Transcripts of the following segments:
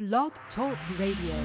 Blog Talk Radio.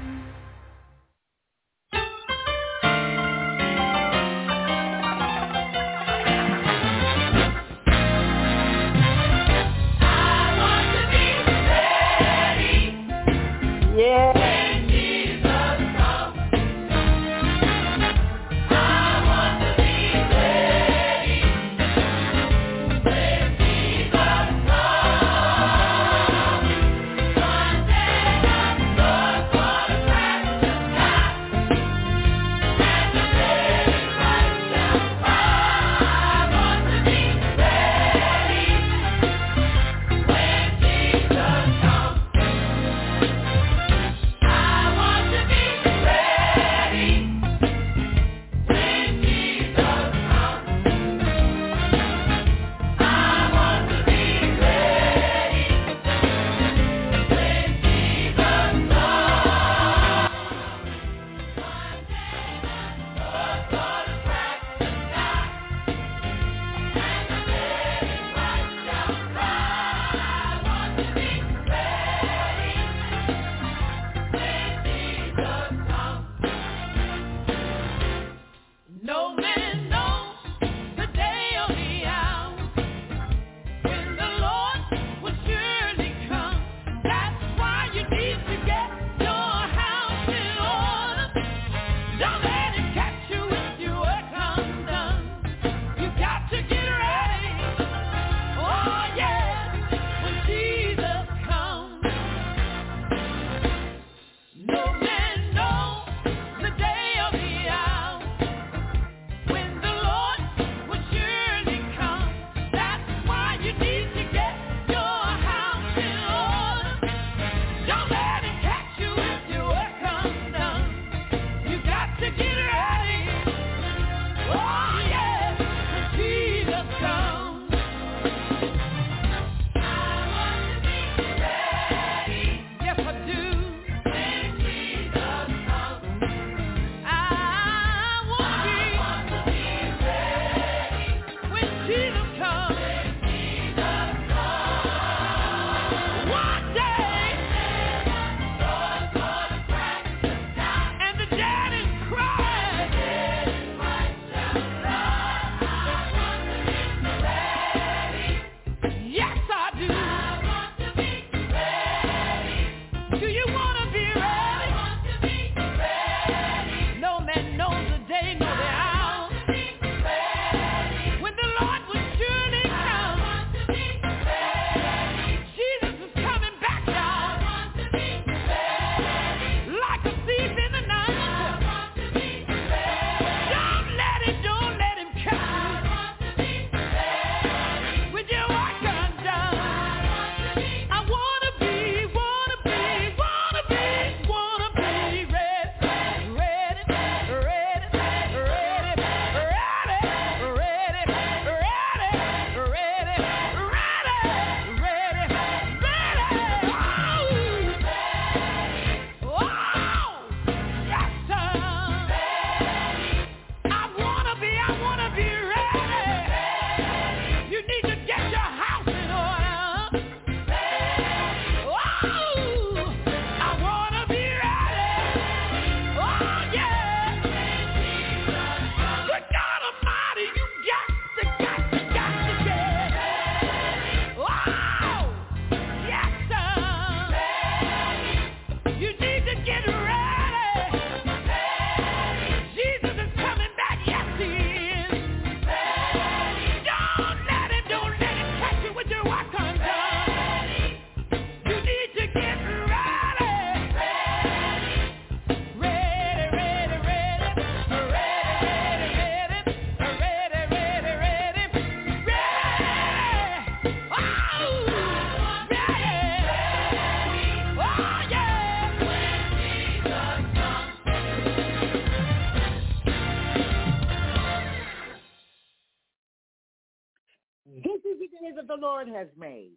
This is the day that the Lord has made.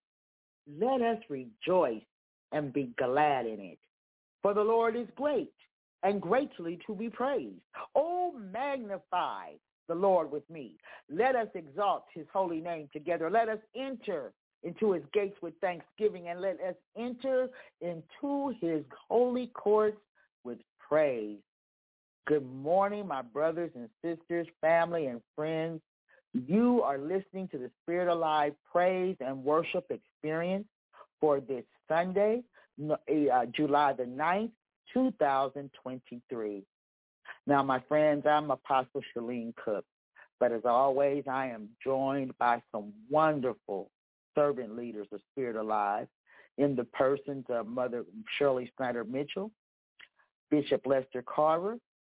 Let us rejoice and be glad in it. For the Lord is great and greatly to be praised. Oh, magnify the Lord with me. Let us exalt his holy name together. Let us enter into his gates with thanksgiving, and let us enter into into his holy courts with praise. Good morning, my brothers and sisters, family and friends. You are listening to the Spirit Alive Praise and Worship Experience for this Sunday, July the 9th, 2023. Now, my friends, I'm Apostle Shalene Cook, but as always, I am joined by some wonderful servant leaders of Spirit Alive in the persons of Mother Shirley Snyder Mitchell, Bishop Lester Carver,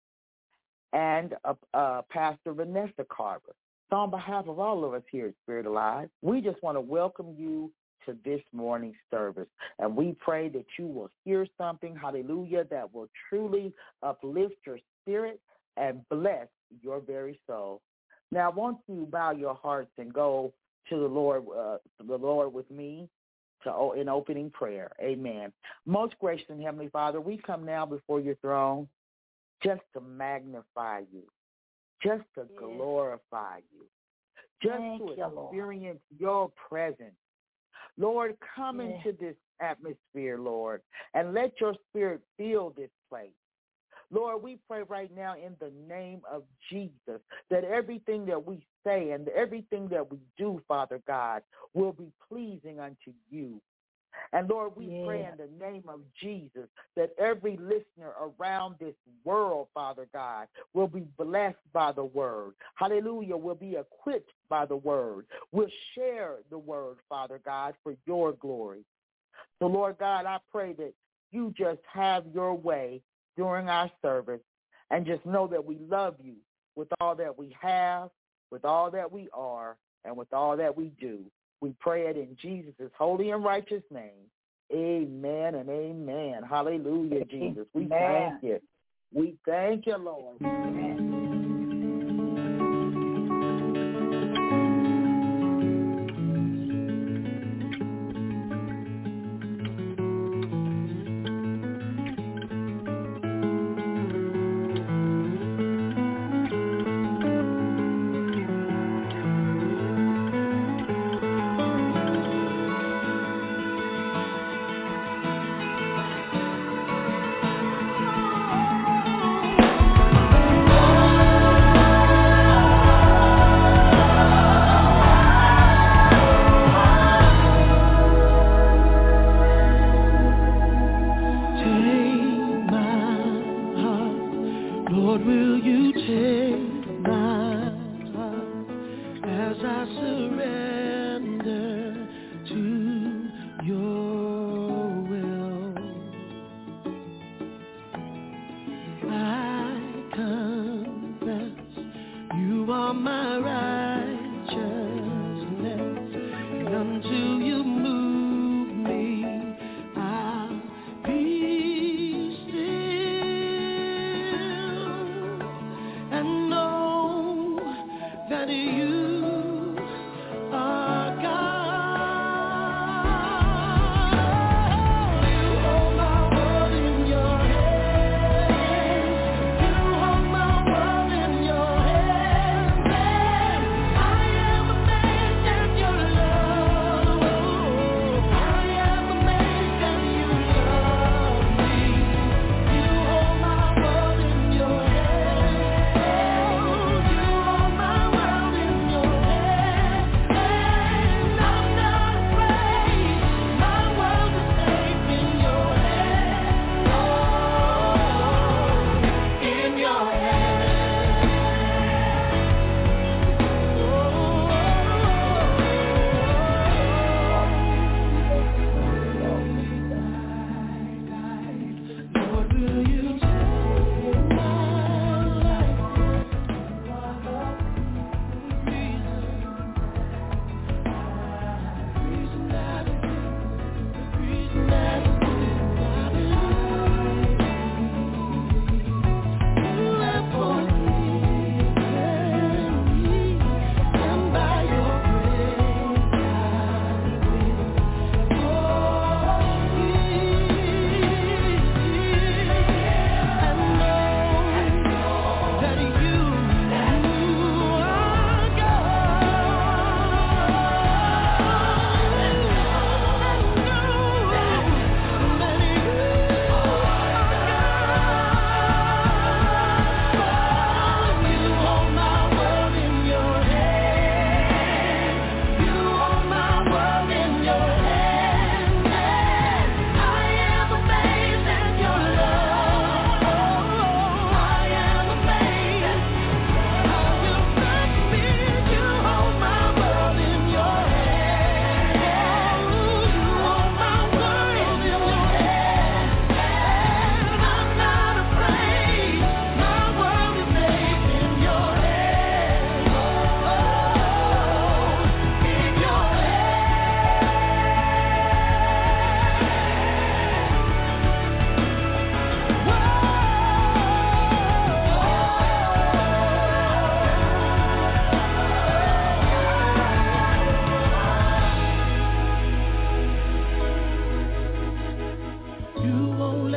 and Pastor Vanessa Carver. So on behalf of all of us here at Spirit Alive, we just want to welcome you to this morning's service. And we pray that you will hear something, hallelujah, that will truly uplift your spirit and bless your very soul. Now, I want you to bow your hearts and go to the Lord with me in opening prayer. Amen. Most gracious and Heavenly Father, we come now before your throne just to magnify you, just to glorify you, just to experience your presence. Lord, come into this atmosphere, Lord, and let your spirit fill this place. Lord, we pray right now in the name of Jesus that everything that we say and everything that we do, Father God, will be pleasing unto you. And Lord, we pray in the name of Jesus that every listener around this world, Father God, will be blessed by the word. Hallelujah, will be equipped by the word. Will share the word, Father God, for your glory. So, Lord God, I pray that you just have your way during our service and just know that we love you with all that we have, with all that we are, and with all that we do. We pray it in Jesus' holy and righteous name. Amen and amen. Hallelujah, Jesus. We thank you. We thank you, Lord. Amen.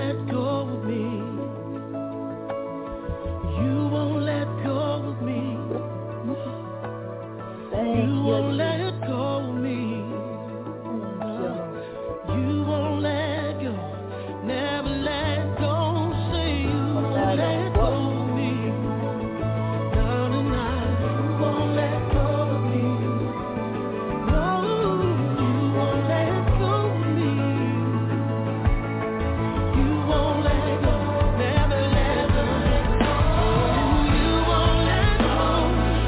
let go of me. You won't let go of me. You won't let go of me. You won't let go. Never let go. Say you won't let go of me. No, no, no. You won't let go of me. No, you won't let go of me. You won't let go. Never let go. Oh, you won't let go.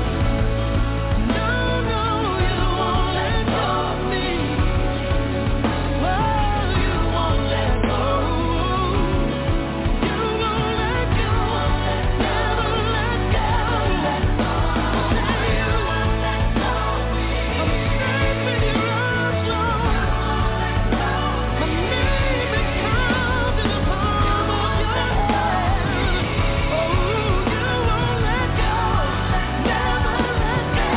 No, no, you won't let go of me. Oh, you won't let go. You won't let go. Never let go. Say you won't let go of me. I'm safe in your arms, Lord. My name is called in the palm of your hand. Oh, you won't let go. Never let go.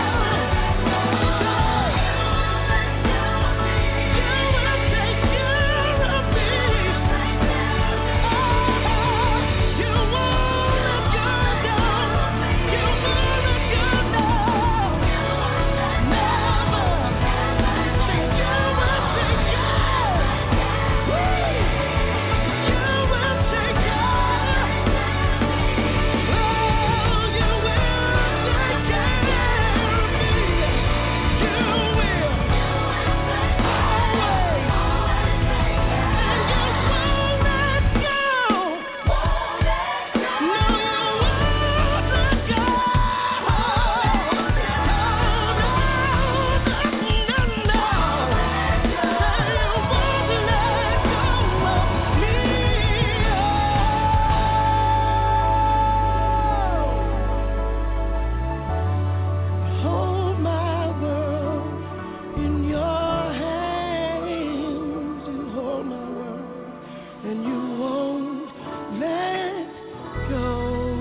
Hold my world in your hands. You hold my world and you won't let go.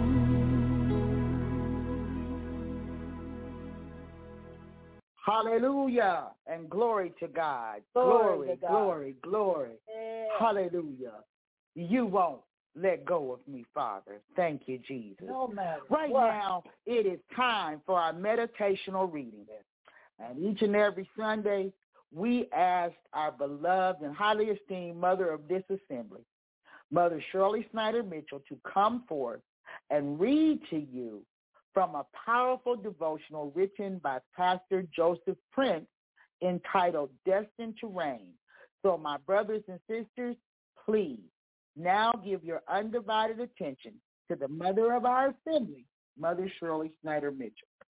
Hallelujah and glory to God. Glory to God. Glory, glory. Yeah. Hallelujah. You won't let go of me, Father. Thank you, Jesus. No matter Right what. now, it is time for our meditational reading. And each and every Sunday, we ask our beloved and highly esteemed mother of this assembly, Mother Shirley Snyder Mitchell, to come forth and read to you from a powerful devotional written by Pastor Joseph Prince entitled Destined to Reign. So my brothers and sisters, please now give your undivided attention to the mother of our assembly, Mother Shirley Snyder Mitchell.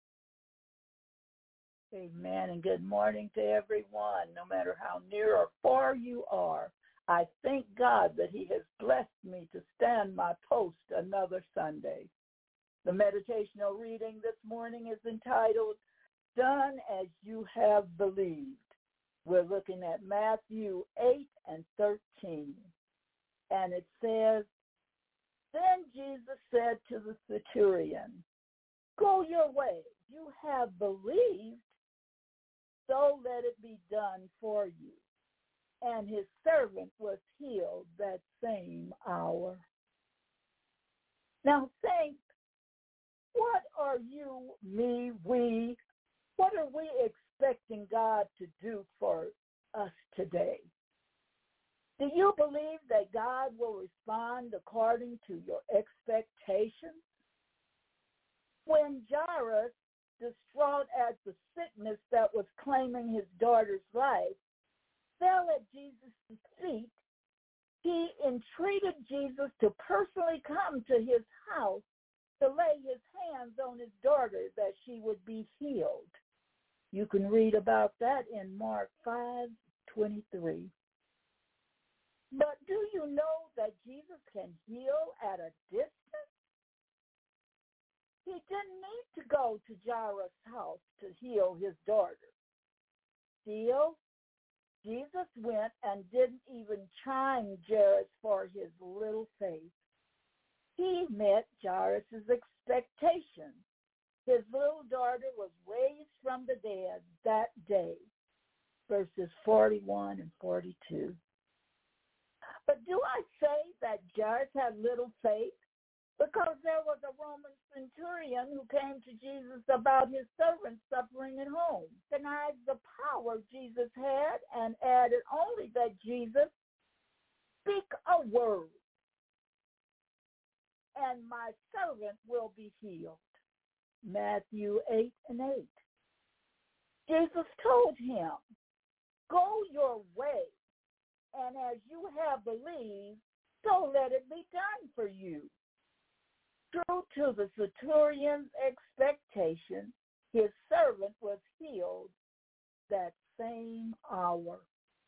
Amen, and good morning to everyone, no matter how near or far you are. I thank God that he has blessed me to stand my post another Sunday. The meditational reading this morning is entitled, Done as You Have Believed. We're looking at Matthew 8 and 13. And it says, Then Jesus said to the centurion, Go your way, you have believed, so let it be done for you. And his servant was healed that same hour. Now think, what are you, me, what are we expecting God to do for us today? Do you believe that God will respond according to your expectations? When Jairus, distraught at the sickness that was claiming his daughter's life, fell at Jesus' feet, he entreated Jesus to personally come to his house to lay his hands on his daughter that she would be healed. You can read about that in Mark 5:23. But do you know that Jesus can heal at a distance? He didn't need to go to Jairus' house to heal his daughter. Still, Jesus went and didn't even chime Jairus for his little faith. He met Jairus' expectation. His little daughter was raised from the dead that day, verses 41 and 42. But do I say that Jairus had little faith? Because there was a Roman centurion who came to Jesus about his servant suffering at home, denied the power Jesus had, and added only that Jesus speak a word, and my servant will be healed. Matthew 8:8. Jesus told him, go your way, and as you have believed, so let it be done for you. True to the centurion's expectation, his servant was healed that same hour.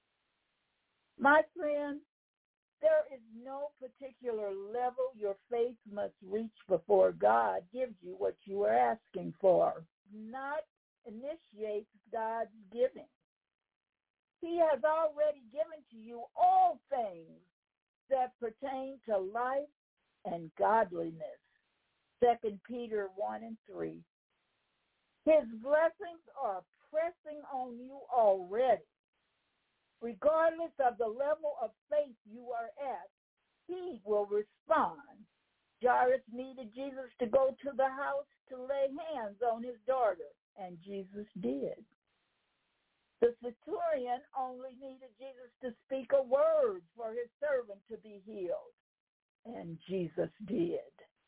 My friend, there is no particular level your faith must reach before God gives you what you are asking for. Not initiates God's giving. He has already given to you all things that pertain to life and godliness. 2 Peter 1:3. His blessings are pressing on you already. Regardless of the level of faith you are at, he will respond. Jairus needed Jesus to go to the house to lay hands on his daughter, and Jesus did. The centurion only needed Jesus to speak a word for his servant to be healed, and Jesus did.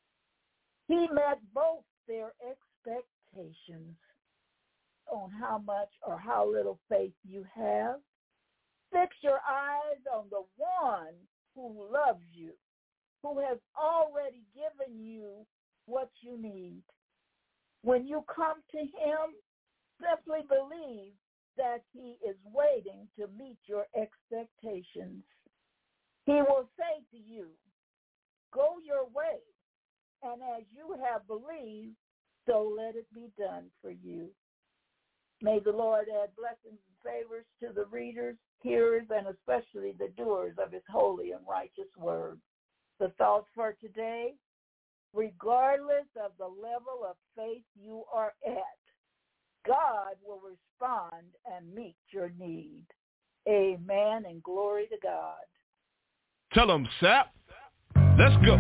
He met both their expectations. On how much or how little faith you have. Fix your eyes on the one who loves you, who has already given you what you need. When you come to him, simply believe that he is waiting to meet your expectations. He will say to you, go your way, and as you have believed, so let it be done for you. May the Lord add blessings and favors to the readers, hearers, and especially the doers of his holy and righteous word. The thoughts for today, regardless of the level of faith you are at, God will respond and meet your need. Amen and glory to God. Tell them, Sap. Let's go.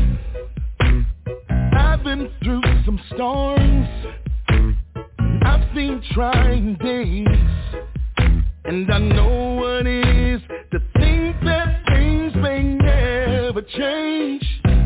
I've been through some storms. I've seen trying days. And I know what it is to think that things may never change.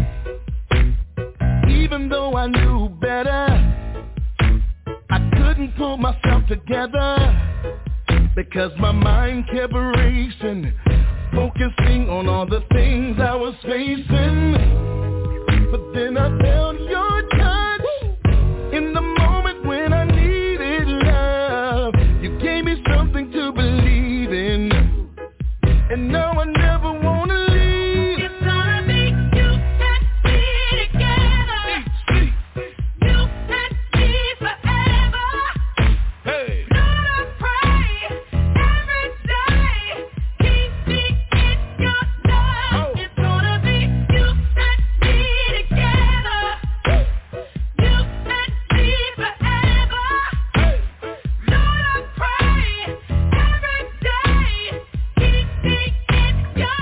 Even though I knew better, I couldn't pull myself together because my mind kept racing, focusing on all the things I was facing. But then I felt your touch in the moment when I needed love. You gave me something to believe in, and now I never want to leave. It's gonna be you and me together. You and me forever. Hey. Lord, I pray every day, keep me in your love. It's gonna be you and me together. You and me forever. Lord, I pray every day, keep me in your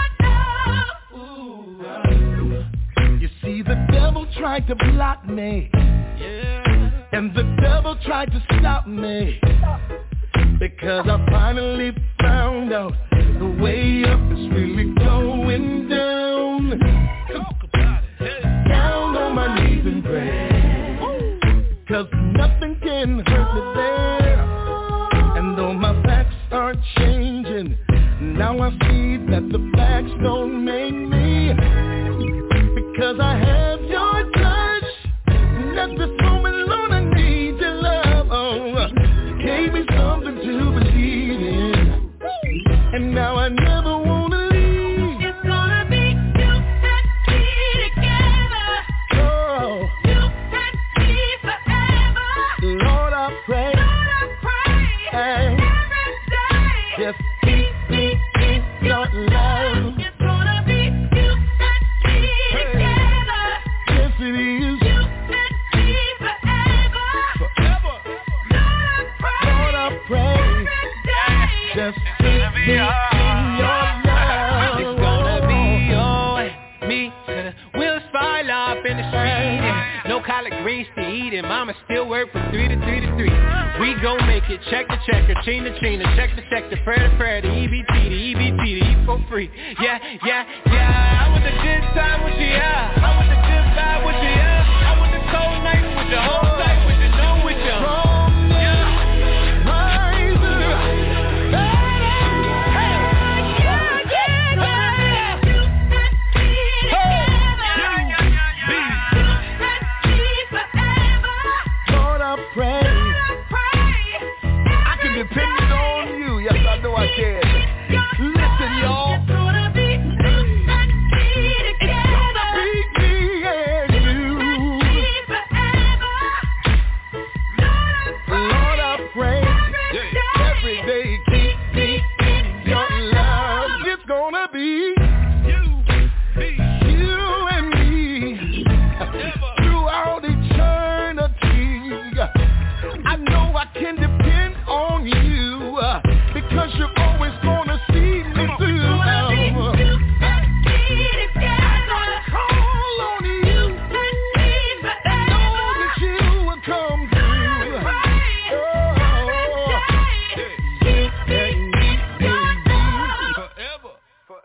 love. You see, the devil tried to block me, and the devil tried to stop me, because I finally found out the way up is really going down. Talk about it. Down on my knees and pray, 'cause nothing can hurt me there. And though my facts are changing, now I see that the facts don't make me, because I have your touch. And at this moment, Lord, I need your love. Oh, you gave me something to believe in, and now I never want to leave. It's gonna be you and me together. Oh, You and me forever. Lord, I pray, Lord, I pray hey, every day, just keep me in your love. it's gonna be in the street and no collard greens to eat, and mama still work from 3 to 3 to 3. We gon' make it, check the checker, chain the chainer, check the sector, prayer to prayer, the EBT, the EBT, the E for free. Yeah, yeah, yeah. I want the good time with you, yeah. I want the good vibe with you, yeah. I want the cold night with you, whole night with you, no with you. Depending on you, yes, I know I can. Listen, y'all. It's gonna be me and you. Lord, I pray every day keep me in your love. It's gonna be you and me throughout eternity. I know I can depend on you because you're always gonna see me through. I call on you, know that you will come through. You and me, baby, forever.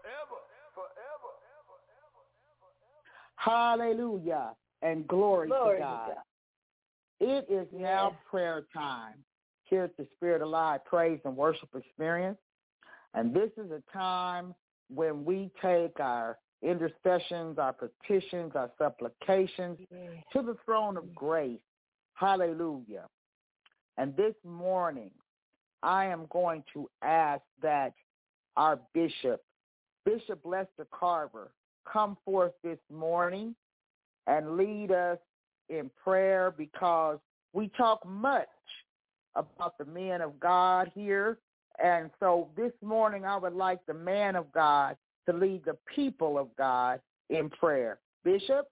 Hallelujah and glory to God. It is now prayer time here at the Spirit Alive Praise and Worship Experience. And this is a time when we take our intercessions, our petitions, our supplications to the throne of grace. Hallelujah. And this morning, I am going to ask that our Bishop Lester Carver, come forth this morning and lead us in prayer, because we talk much about the men of God here. And so this morning I would like the man of God to lead the people of God in prayer. Bishop?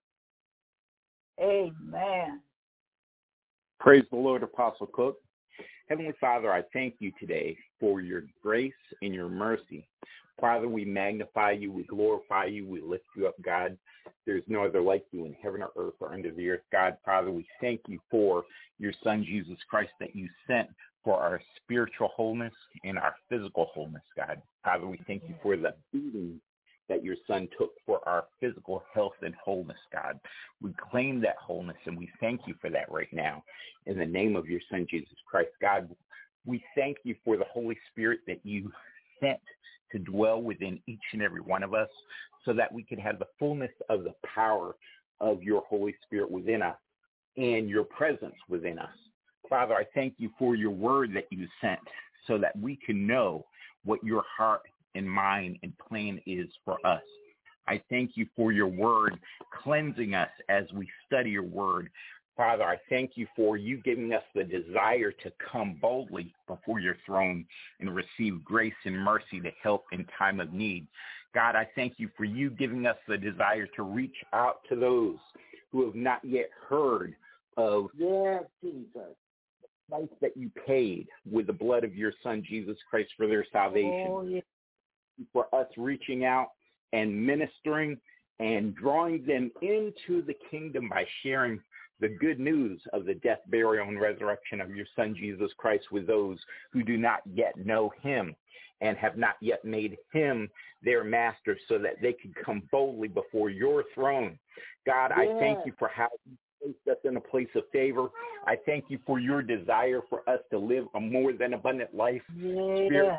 Amen. Praise the Lord, Apostle Cook. Heavenly Father, I thank you today for your grace and your mercy. Father, we magnify you, we glorify you, we lift you up, God. There's no other like you in heaven or earth or under the earth, God. Father, we thank you for your Son, Jesus Christ, that you sent for our spiritual wholeness and our physical wholeness, God. Father, we thank you for the beating that your Son took for our physical health and wholeness, God. We claim that wholeness, and we thank you for that right now. In the name of your Son, Jesus Christ, God, we thank you for the Holy Spirit that you sent to dwell within each and every one of us, so that we could have the fullness of the power of your Holy Spirit within us and your presence within us. Father, I thank you for your word that you sent, so that we can know what your heart and mind and plan is for us. I thank you for your word cleansing us as we study your word. Father, I thank you for you giving us the desire to come boldly before your throne and receive grace and mercy to help in time of need. God, I thank you for you giving us the desire to reach out to those who have not yet heard of Jesus, price that you paid with the blood of your Son, Jesus Christ, for their salvation. For us reaching out and ministering and drawing them into the kingdom by sharing the good news of the death, burial, and resurrection of your Son, Jesus Christ, with those who do not yet know him and have not yet made him their master, so that they can come boldly before your throne. God, I thank you for how you placed us in a place of favor. I thank you for your desire for us to live a more than abundant life, spiritually,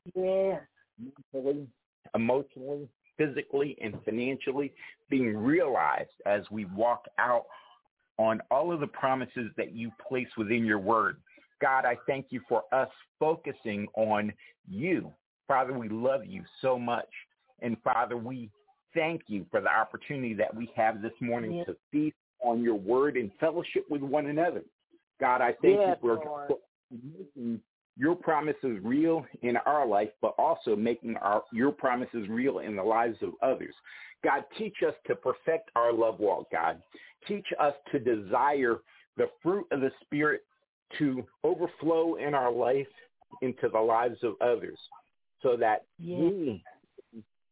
mentally, emotionally, physically, and financially, being realized as we walk out on all of the promises that you place within your word. God, I thank you for us focusing on you. Father, we love you so much. And Father, we thank you for the opportunity that we have this morning to feast on your word and fellowship with one another. God, I thank you for making your promises real in our life, but also making your promises real in the lives of others. God, teach us to perfect our love walk, God. Teach us to desire the fruit of the Spirit to overflow in our life into the lives of others, so that we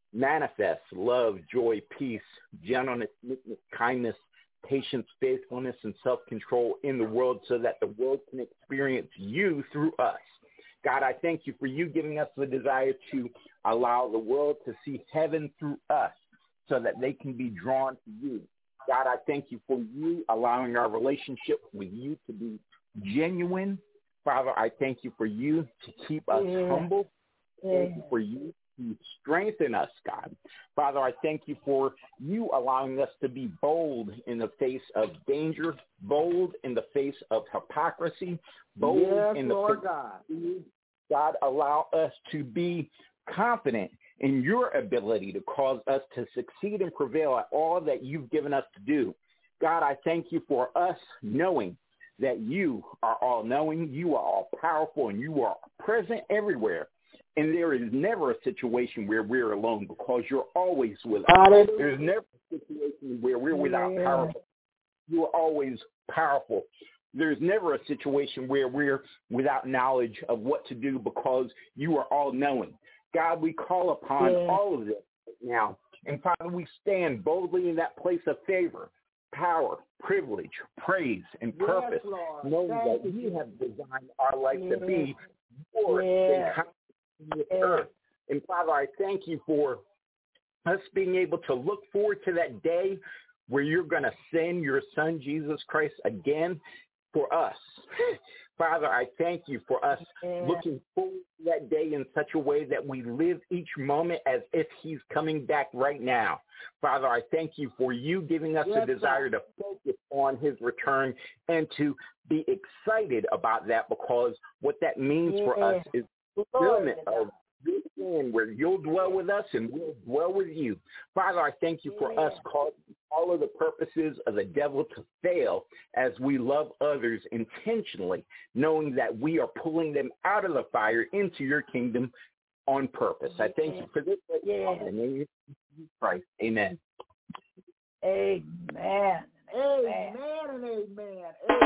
manifest love, joy, peace, gentleness, meekness, kindness, patience, faithfulness, and self-control in the world so that the world can experience you through us. God, I thank you for you giving us the desire to allow the world to see heaven through us so that they can be drawn to you. God, I thank you for you allowing our relationship with you to be genuine. Father, I thank you for you to keep us humble. Thank you for you to strengthen us, God. Father, I thank you for you allowing us to be bold in the face of danger, bold in the face of hypocrisy, bold in the Lord face God. of God, allow us to be confident in your ability to cause us to succeed and prevail at all that you've given us to do. God, I thank you for us knowing that you are all-knowing, you are all-powerful, and you are present everywhere. And there is never a situation where we're alone because you're always with us. There's never a situation where we're without power. You are always powerful. There's never a situation where we're without knowledge of what to do because you are all-knowing. God, we call upon all of this now. And Father, we stand boldly in that place of favor, power, privilege, praise, and purpose, knowing that you have designed our life to be more than the earth. And Father, I thank you for us being able to look forward to that day where you're going to send your son, Jesus Christ, again for us. Father, I thank you for us looking forward to that day in such a way that we live each moment as if he's coming back right now. Father, I thank you for you giving us a desire to focus on his return and to be excited about that, because what that means for us is fulfillment of your plan where you'll dwell with us and we'll dwell with you. Father, I thank you for us causing all of the purposes of the devil to fail as we love others intentionally, knowing that we are pulling them out of the fire into your kingdom on purpose. I thank you for this. In the name of Jesus Christ. Amen. Amen. Amen and amen.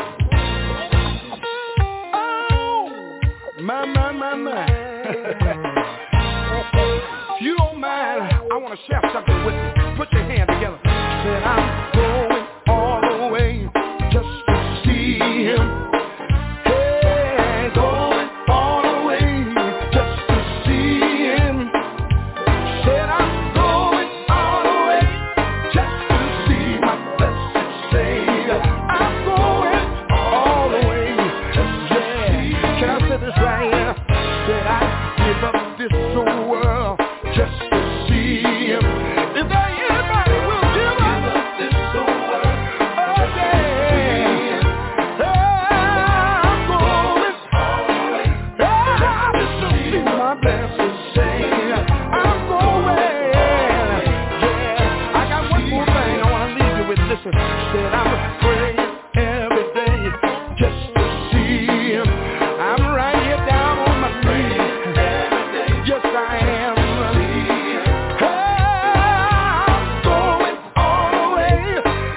Amen. Oh, my. If you don't mind, I want to share something with you. Put your hands together. Said I'm going all the way just to see him. Hey, going all the way just to see him. Said I'm going all the way just to see my blessed Savior. I'm going all the way just to see him. Can I say this right here? Said I give up this whole world just to see him. Is there anybody will give up this whole world? Oh yeah. I'm going all the way just to see my blessed Savior. I'm going. Yeah. I got one more thing I want to leave you with. Listen. Said I'm praying every day just to see him. I'm right here down on my knees. Yes, I am. I'm going all the way.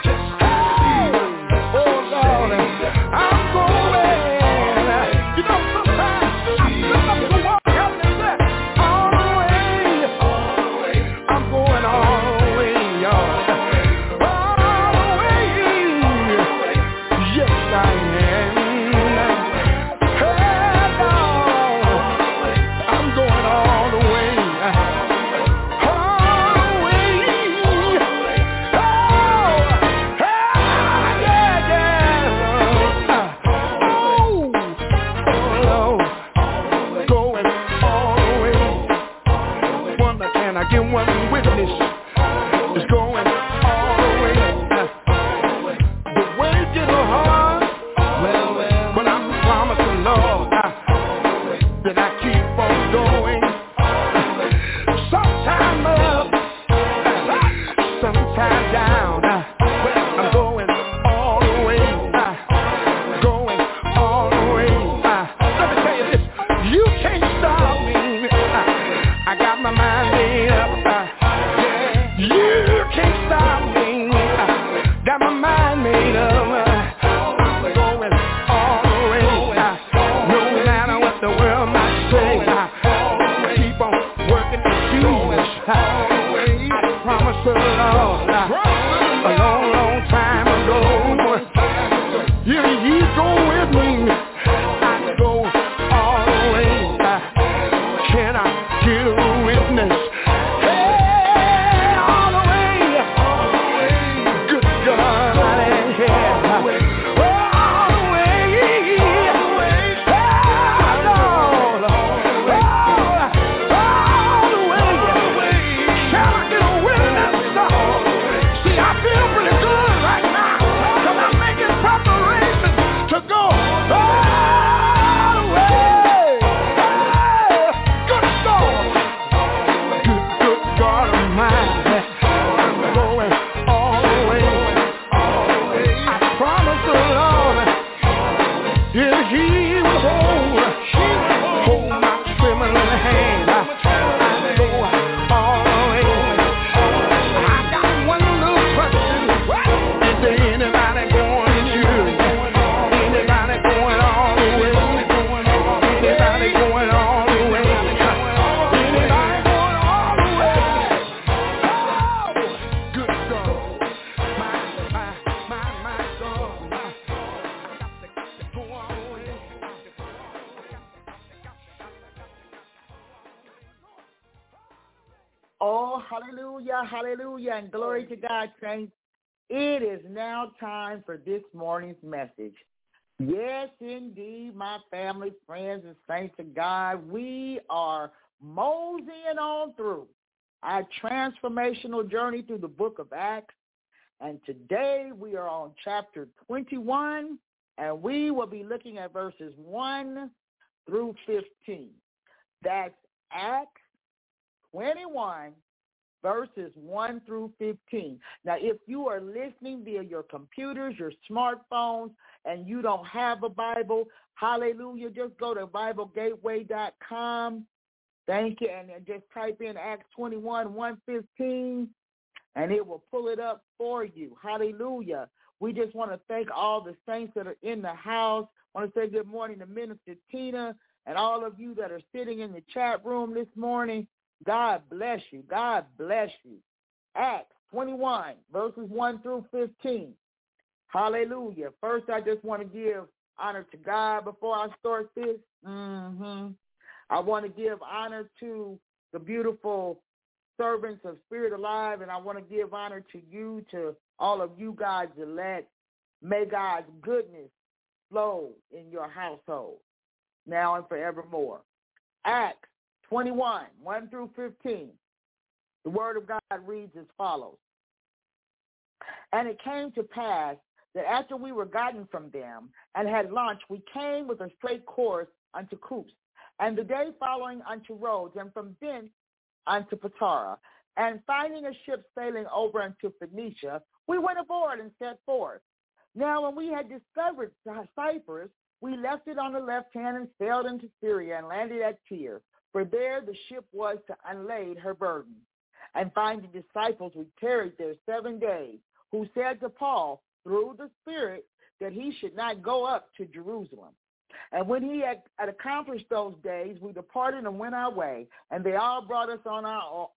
Oh, Lord, I'm going. You know, sometimes I look up to walk out and say, all the way. I'm going all the way, y'all. All the way. Lord a long, long time ago. Yeah, He go with me. I go all the way. Can I get a witness? Hey, all the way. Good God, yeah. All the way. Hallelujah, and glory to God, saints. It is now time for this morning's message. Yes, indeed, my family, friends, and saints of God, we are moseying on through our transformational journey through the book of Acts. And today we are on chapter 21, and we will be looking at verses 1 through 15. That's Acts 21, verses 1 through 15. Now, if you are listening via your computers, your smartphones, and you don't have a Bible, hallelujah, just go to BibleGateway.com. Thank you. And just type in Acts 21, 1:15, and it will pull it up for you. Hallelujah. We just want to thank all the saints that are in the house. I want to say good morning to Minister Tina and all of you that are sitting in the chat room this morning. God bless you. God bless you. Acts 21, verses 1 through 15. Hallelujah. First, I just want to give honor to God before I start this. I want to give honor to the beautiful servants of Spirit Alive, and I want to give honor to you, to all of you God's elect. May God's goodness flow in your household now and forevermore. Acts 21, 1 through 15. The word of God reads as follows. And it came to pass that after we were gotten from them and had launched, we came with a straight course unto Crus, and the day following unto Rhodes, and from thence unto Patara. And finding a ship sailing over unto Phoenicia, we went aboard and set forth. Now when we had discovered Cyprus, we left it on the left hand and sailed into Syria and landed at Tyre. For there the ship was to unlade her burden. And finding disciples, we tarried there 7 days, who said to Paul, through the Spirit, that he should not go up to Jerusalem. And when he had accomplished those days, we departed and went our way. And they all brought us on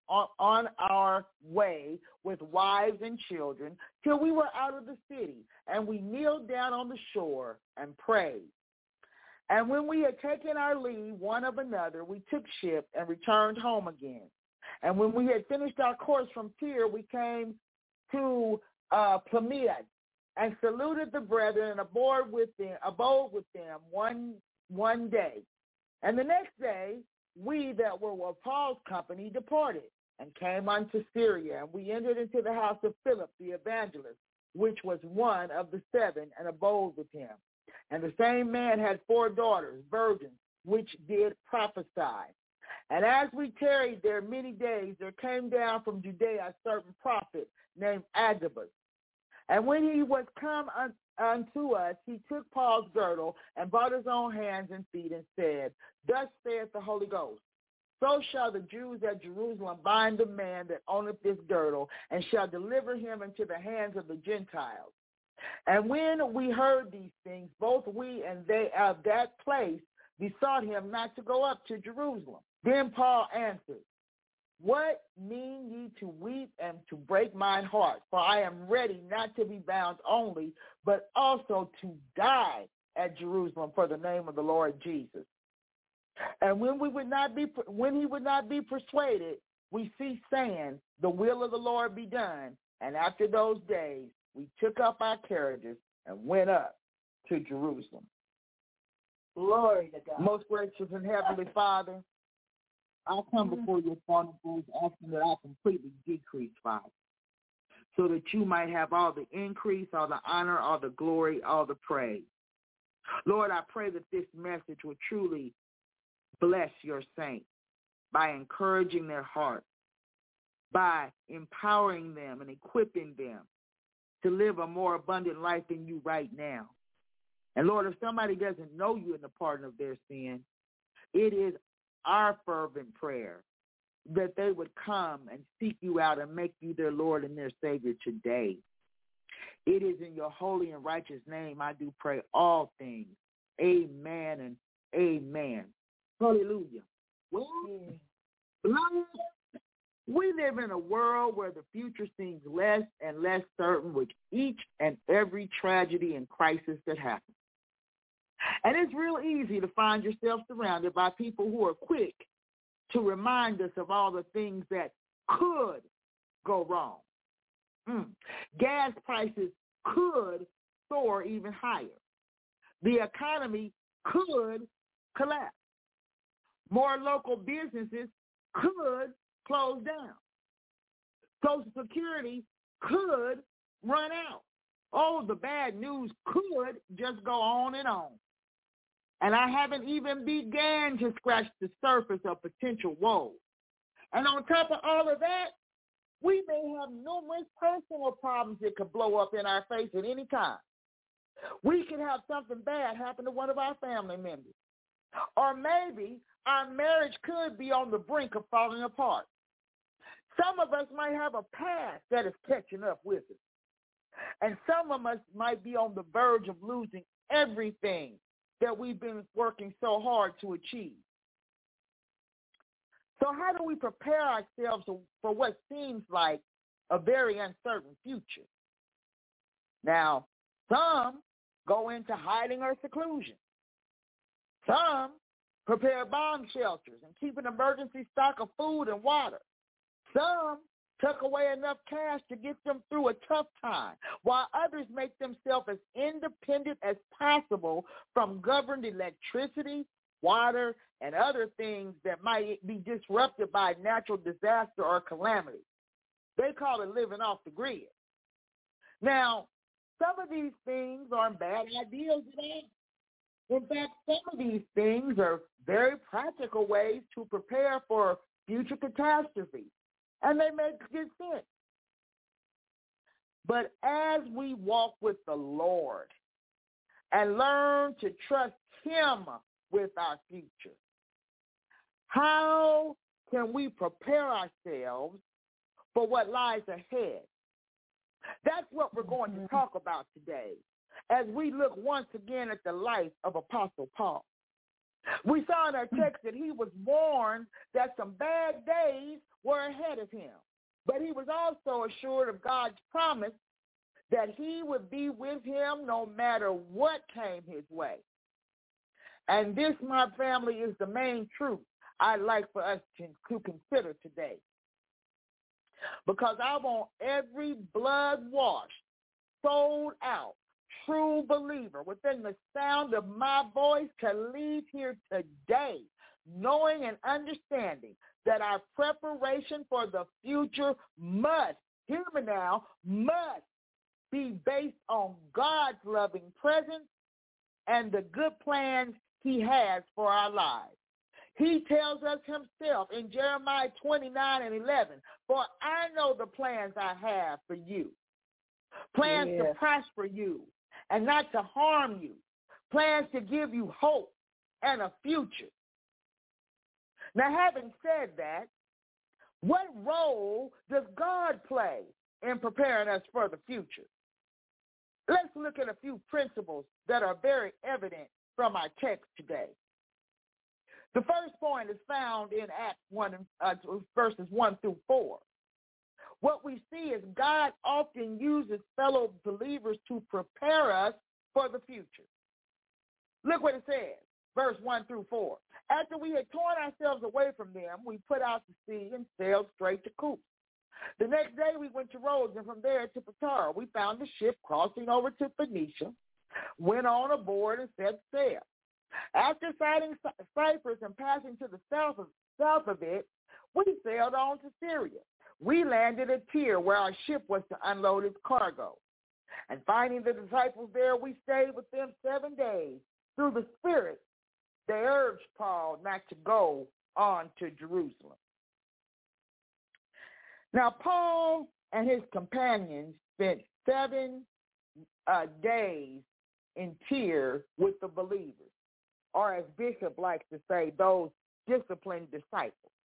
our way with wives and children, till we were out of the city. And we kneeled down on the shore and prayed. And when we had taken our leave one of another, we took ship and returned home again. And when we had finished our course from Tyre, we came to Plymouth and saluted the brethren and abode with them one day. And the next day, we that were of Paul's company departed and came unto Syria, and we entered into the house of Philip the evangelist, which was one of the 7, and abode with him. And the same man had 4 daughters, virgins, which did prophesy. And as we tarried there many days, there came down from Judea a certain prophet named Agabus. And when he was come unto us, he took Paul's girdle and brought his own hands and feet and said, Thus saith the Holy Ghost, so shall the Jews at Jerusalem bind the man that owneth this girdle, and shall deliver him into the hands of the Gentiles. And when we heard these things, both we and they of that place besought him not to go up to Jerusalem. Then Paul answered, What mean ye to weep and to break mine heart? For I am ready not to be bound only, but also to die at Jerusalem for the name of the Lord Jesus. And when he would not be persuaded, we ceased saying, the will of the Lord be done. And after those days, we took up our carriages and went up to Jerusalem. Glory to God. Most gracious and heavenly Father, I come before your throne of grace asking that I completely decrease, Father, so that you might have all the increase, all the honor, all the glory, all the praise. Lord, I pray that this message will truly bless your saints by encouraging their hearts, by empowering them and equipping them to live a more abundant life in you right now. And Lord, if somebody doesn't know you in the pardon of their sin, it is our fervent prayer that they would come and seek you out and make you their Lord and their Savior today. It is in your holy and righteous name I do pray all things. Amen and amen. Hallelujah. Well, we live in a world where the future seems less and less certain with each and every tragedy and crisis that happens. And it's real easy to find yourself surrounded by people who are quick to remind us of all the things that could go wrong. Gas prices could soar even higher. The economy could collapse. More local businesses could close down. Social Security could run out. Oh, the bad news could just go on and on. And I haven't even began to scratch the surface of potential woes. And on top of all of that, we may have numerous personal problems that could blow up in our face at any time. We could have something bad happen to one of our family members. Or maybe our marriage could be on the brink of falling apart. Some of us might have a past that is catching up with us. And some of us might be on the verge of losing everything that we've been working so hard to achieve. So how do we prepare ourselves for what seems like a very uncertain future? Now, some go into hiding or seclusion. Some prepare bomb shelters and keep an emergency stock of food and water. Some tuck away enough cash to get them through a tough time, while others make themselves as independent as possible from governed electricity, water, and other things that might be disrupted by natural disaster or calamity. They call it living off the grid. Now, some of these things aren't bad ideas at all. In fact, some of these things are very practical ways to prepare for future catastrophes. And they make good sense. But as we walk with the Lord and learn to trust him with our future, how can we prepare ourselves for what lies ahead? That's what we're going to talk about today as we look once again at the life of Apostle Paul. We saw in our text that he was warned that some bad days were ahead of him, but he was also assured of God's promise that he would be with him no matter what came his way. And this, my family, is the main truth I'd like for us to consider today. Because I want every blood-washed, sold-out, true believer within the sound of my voice to leave here today knowing and understanding that our preparation for the future must, hear me now, must be based on God's loving presence and the good plans he has for our lives. He tells us himself in Jeremiah 29:11, for I know the plans I have for you, plans to prosper you and not to harm you, plans to give you hope and a future. Now, having said that, what role does God play in preparing us for the future? Let's look at a few principles that are very evident from our text today. The first point is found in Acts 1, verses 1 through 4. What we see is God often uses fellow believers to prepare us for the future. Look what it says, verse 1 through 4. After we had torn ourselves away from them, we put out to sea and sailed straight to Coos. The next day we went to Rhodes, and from there to Patara. We found a ship crossing over to Phoenicia, went on aboard and set sail. After sighting Cyprus and passing to the south of it, we sailed on to Syria. We landed at Tyre, where our ship was to unload its cargo. And finding the disciples there, we stayed with them 7 days. Through the Spirit, they urged Paul not to go on to Jerusalem. Now, Paul and his companions spent 7 days in Tyre with the believers, or as Bishop likes to say, those disciplined disciples.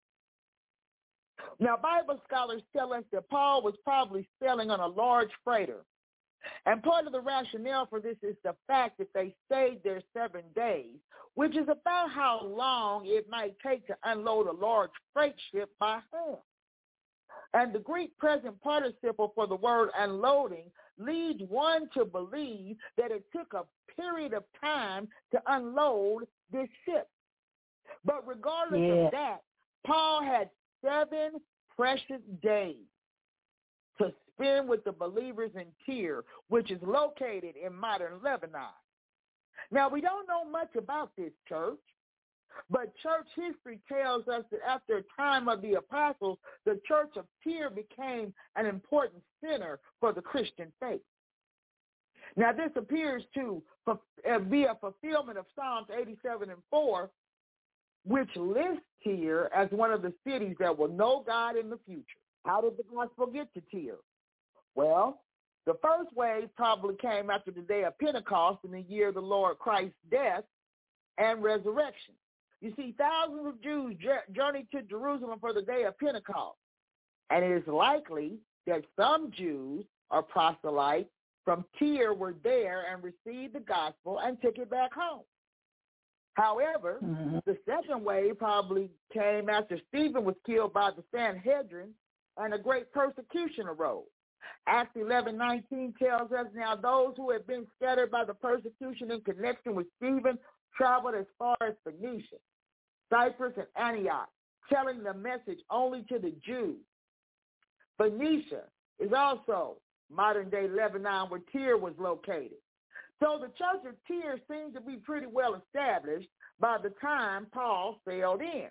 Now, Bible scholars tell us that Paul was probably sailing on a large freighter. And part of the rationale for this is the fact that they stayed there 7 days, which is about how long it might take to unload a large freight ship by hand. And the Greek present participle for the word unloading leads one to believe that it took a period of time to unload this ship. But regardless of that, Paul had 7 precious days to spend with the believers in Tyre, which is located in modern Lebanon. Now, we don't know much about this church, but church history tells us that after the time of the apostles, the church of Tyre became an important center for the Christian faith. Now, this appears to be a fulfillment of Psalms 87:4, which lists Tyre as one of the cities that will know God in the future. How did the gospel get to Tyre? Well, the first wave probably came after the day of Pentecost in the year of the Lord Christ's death and resurrection. You see, thousands of Jews journeyed to Jerusalem for the day of Pentecost. And it is likely that some Jews or proselytes from Tyre were there and received the gospel and took it back home. However, the second wave probably came after Stephen was killed by the Sanhedrin and a great persecution arose. Acts 11:19 tells us, now those who had been scattered by the persecution in connection with Stephen traveled as far as Phoenicia, Cyprus, and Antioch, telling the message only to the Jews. Phoenicia is also modern-day Lebanon, where Tyre was located. So the church of Tyre seemed to be pretty well established by the time Paul sailed in.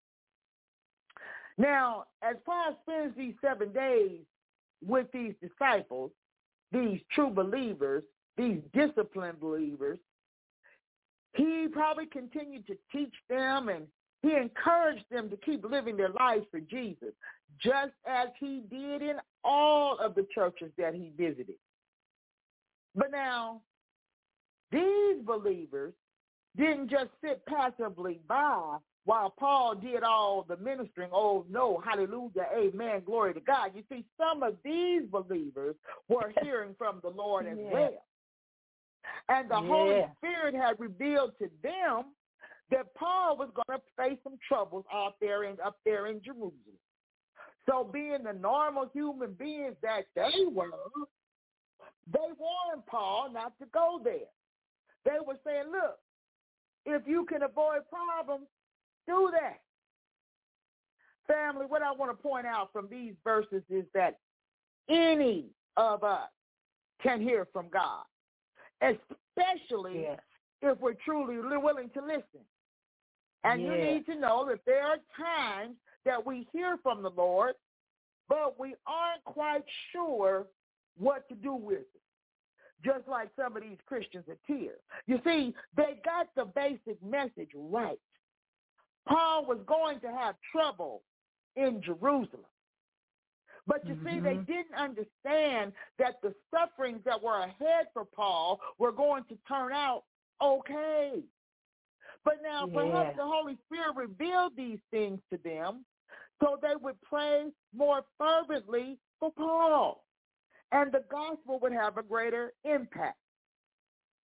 Now, as Paul spends these 7 days with these disciples, these true believers, these disciplined believers, he probably continued to teach them, and he encouraged them to keep living their lives for Jesus, just as he did in all of the churches that he visited. But now, these believers didn't just sit passively by while Paul did all the ministering. Oh, no, hallelujah, amen, glory to God. You see, some of these believers were hearing from the Lord as well. And the Holy Spirit had revealed to them that Paul was going to face some troubles up there in Jerusalem. So being the normal human beings that they were, they warned Paul not to go there. They were saying, look, if you can avoid problems, do that. Family, what I want to point out from these verses is that any of us can hear from God, especially if we're truly willing to listen. And you need to know that there are times that we hear from the Lord, but we aren't quite sure what to do with it. Just like some of these Christians at Tyre. You see, they got the basic message right. Paul was going to have trouble in Jerusalem. But you see, they didn't understand that the sufferings that were ahead for Paul were going to turn out okay. But now perhaps the Holy Spirit revealed these things to them so they would pray more fervently for Paul, and the gospel would have a greater impact.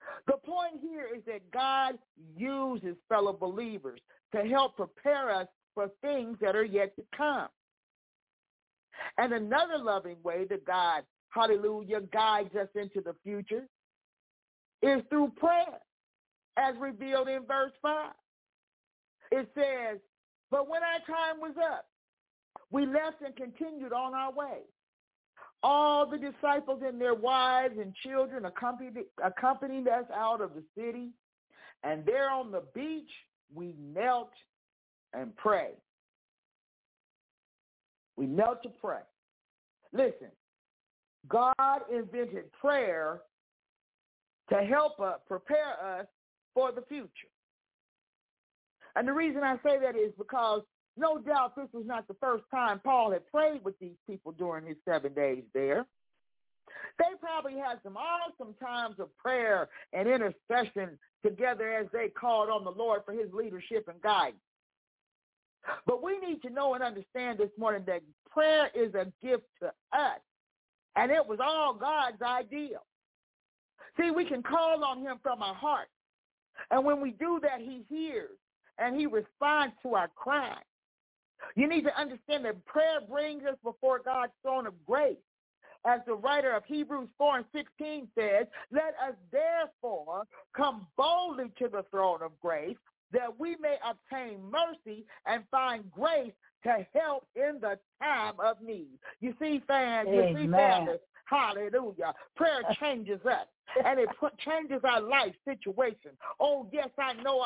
The point here is that God uses fellow believers to help prepare us for things that are yet to come. And another loving way that God, hallelujah, guides us into the future is through prayer, as revealed in verse 5. It says, but when our time was up, we left and continued on our way. All the disciples and their wives and children accompanied us out of the city, and there on the beach we knelt and prayed. We knelt to pray. Listen, God invented prayer to help us, prepare us for the future. And the reason I say that is because no doubt this was not the first time Paul had prayed with these people during his 7 days there. They probably had some awesome times of prayer and intercession together as they called on the Lord for his leadership and guidance. But we need to know and understand this morning that prayer is a gift to us, and it was all God's idea. See, we can call on him from our heart, and when we do that, he hears, and he responds to our cry. You need to understand that prayer brings us before God's throne of grace. As the writer of Hebrews 4:16 says, let us therefore come boldly to the throne of grace that we may obtain mercy and find grace to help in the time of need. You see, fans, you see, family, hallelujah. Prayer changes us, and it changes our life situation. Oh, yes, I know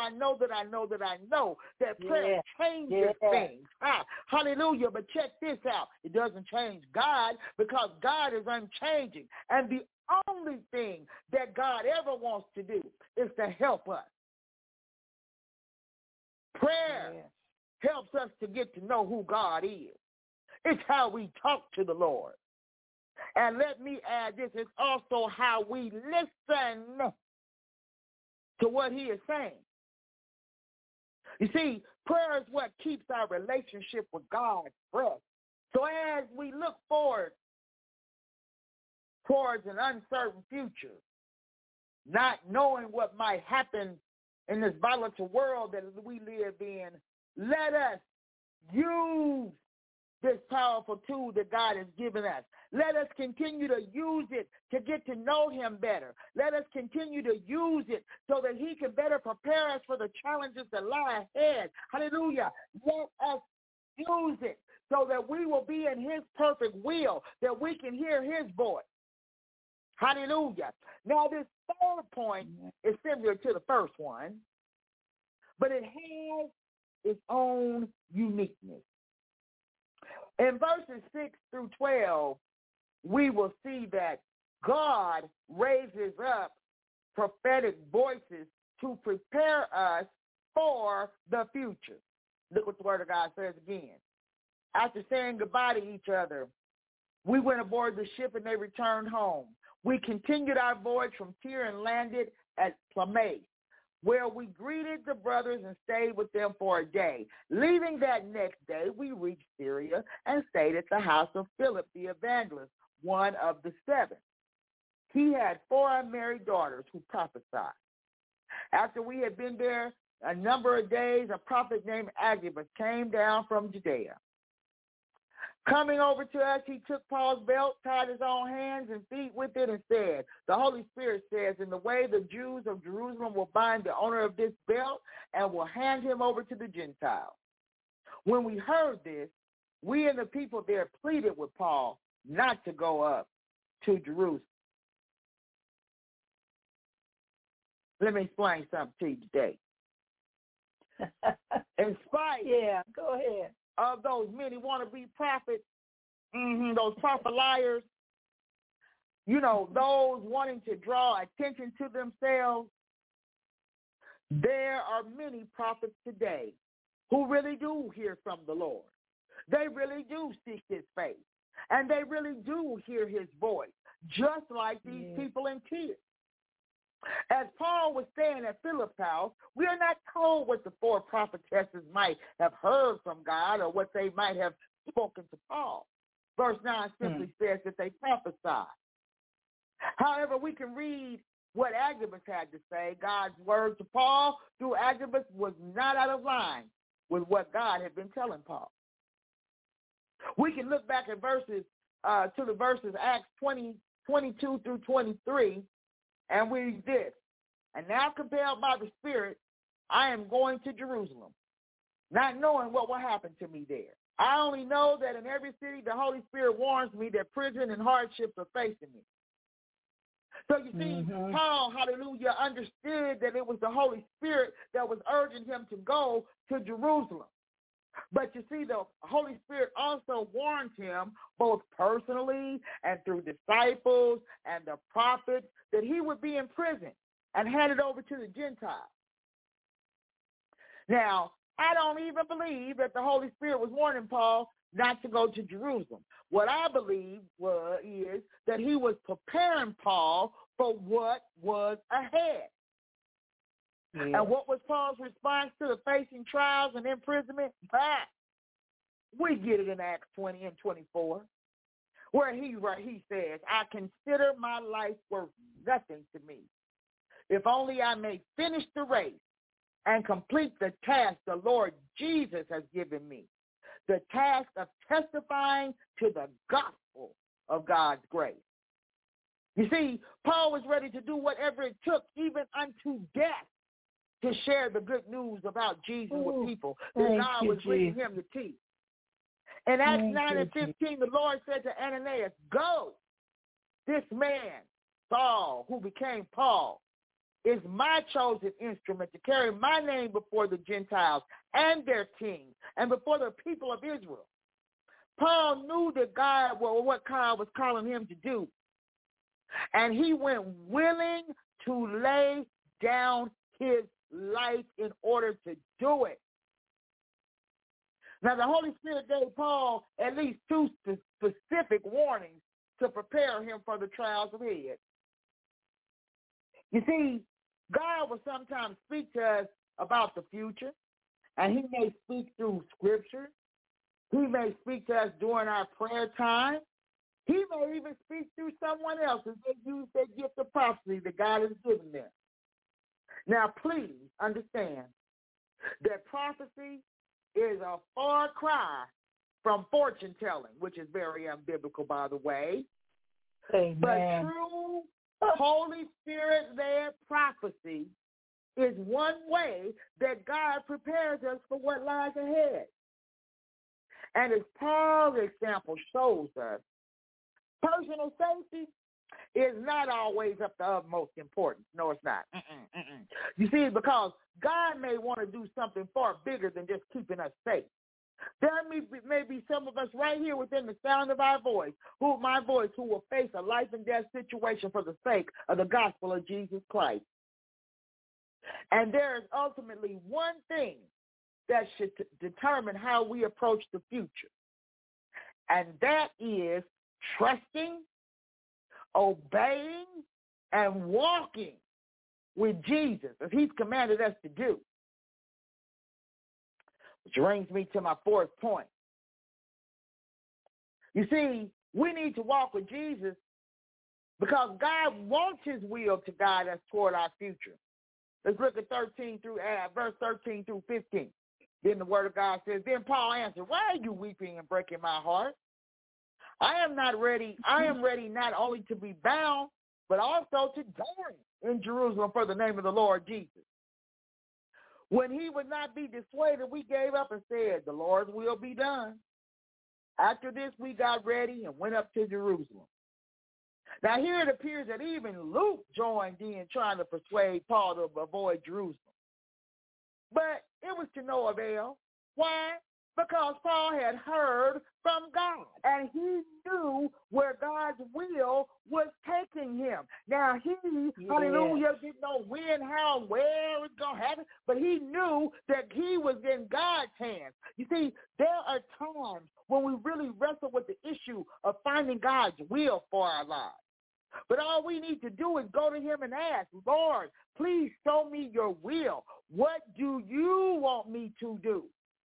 that prayer changes things. Hallelujah. But check this out. It doesn't change God because God is unchanging. And the only thing that God ever wants to do is to help us. Prayer helps us to get to know who God is. It's how we talk to the Lord. And let me add this, it's also how we listen to what he is saying. You see, prayer is what keeps our relationship with God fresh. So as we look forward towards an uncertain future, not knowing what might happen in this volatile world that we live in, let us use this powerful tool that God has given us. Let us continue to use it to get to know him better. Let us continue to use it so that he can better prepare us for the challenges that lie ahead. Hallelujah. Let us use it so that we will be in his perfect will, that we can hear his voice. Hallelujah. Now, this third point is similar to the first one, but it has its own uniqueness. In verses 6 through 12, we will see that God raises up prophetic voices to prepare us for the future. Look what the Word of God says again. After saying goodbye to each other, we went aboard the ship and they returned home. We continued our voyage from Tyre and landed at Ptolemais, where we greeted the brothers and stayed with them for a day. Leaving that next day, we reached Syria and stayed at the house of Philip the evangelist, one of the 7. He had 4 unmarried daughters who prophesied. After we had been there a number of days, a prophet named Agabus came down from Judea. Coming over to us, he took Paul's belt, tied his own hands and feet with it, and said, the Holy Spirit says, in the way the Jews of Jerusalem will bind the owner of this belt and will hand him over to the Gentiles. When we heard this, we and the people there pleaded with Paul not to go up to Jerusalem. Let me explain something to you today. In spite go ahead. of those many wannabe prophets, those prophet liars, you know, those wanting to draw attention to themselves, there are many prophets today who really do hear from the Lord. They really do seek his face, and they really do hear his voice, just like these people in Tyre. As Paul was staying at Philip's house, we are not told what the 4 prophetesses might have heard from God or what they might have spoken to Paul. Verse 9 simply says that they prophesied. However, we can read what Agabus had to say. God's word to Paul through Agabus was not out of line with what God had been telling Paul. We can look back at the verses Acts 20:22 through 23, and read this. And now compelled by the Spirit, I am going to Jerusalem, not knowing what will happen to me there. I only know that in every city the Holy Spirit warns me that prison and hardships are facing me. So you see, Paul, hallelujah, understood that it was the Holy Spirit that was urging him to go to Jerusalem. But you see, the Holy Spirit also warned him, both personally and through disciples and the prophets, that he would be in prison and handed over to the Gentiles. Now, I don't even believe that the Holy Spirit was warning Paul not to go to Jerusalem. What I believe is that he was preparing Paul for what was ahead. Yeah. And what was Paul's response to the facing trials and imprisonment? We get it in Acts 20 and 24, where he says, I consider my life worth nothing to me, if only I may finish the race and complete the task the Lord Jesus has given me, the task of testifying to the gospel of God's grace. You see, Paul was ready to do whatever it took, even unto death, to share the good news about Jesus with people that God was bringing him to teach. In Acts 9 and 15, the Lord said to Ananias, go, this man, Saul, who became Paul, is my chosen instrument to carry my name before the Gentiles and their kings and before the people of Israel. Paul knew that what God was calling him to do, and he went willing to lay down his life in order to do it. Now, the Holy Spirit gave Paul at least two specific warnings to prepare him for the trials ahead. You see, God will sometimes speak to us about the future, and he may speak through Scripture. He may speak to us during our prayer time. He may even speak through someone else as they use their gift of prophecy that God has given them. Now, please understand that prophecy is a far cry from fortune telling, which is very unbiblical, by the way. Amen. But true Holy Spirit-led prophecy is one way that God prepares us for what lies ahead. And as Paul's example shows us, personal safety is not always of the utmost importance. No, it's not. You see, because God may want to do something far bigger than just keeping us safe. There may be some of us right here within the sound of our voice, who will face a life and death situation for the sake of the gospel of Jesus Christ. And there is ultimately one thing that should determine how we approach the future, and that is trusting, obeying, and walking with Jesus, as he's commanded us to do. Which brings me to my fourth point. You see, we need to walk with Jesus because God wants his will to guide us toward our future. Let's look at verse 13 through 15. Then the word of God says, then Paul answered, why are you weeping and breaking my heart? I am ready not only to be bound, but also to die in Jerusalem for the name of the Lord Jesus. When he would not be dissuaded, we gave up and said, the Lord's will be done. After this, we got ready and went up to Jerusalem. Now, here it appears that even Luke joined in trying to persuade Paul to avoid Jerusalem. But it was to no avail. Why? Because Paul had heard from God, and he knew where God's will was taking him. Now, hallelujah, didn't know when, how, where it's going to happen, but he knew that he was in God's hands. You see, there are times when we really wrestle with the issue of finding God's will for our lives. But all we need to do is go to him and ask, Lord, please show me your will. What do you want me to do?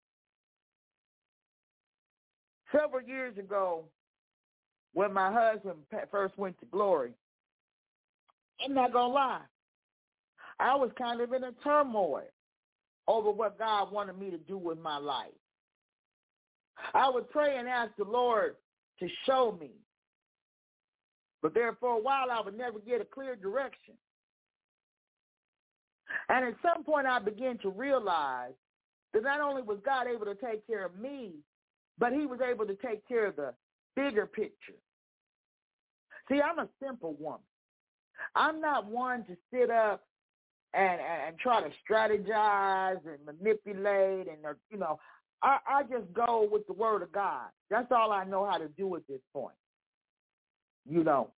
Several years ago, when my husband first went to glory, I'm not going to lie. I was kind of in a turmoil over what God wanted me to do with my life. I would pray and ask the Lord to show me. But there for a while, I would never get a clear direction. And at some point, I began to realize that not only was God able to take care of me, but he was able to take care of the bigger picture. See, I'm a simple woman. I'm not one to sit up and try to strategize and manipulate and, I just go with the word of God. That's all I know how to do at this point. And all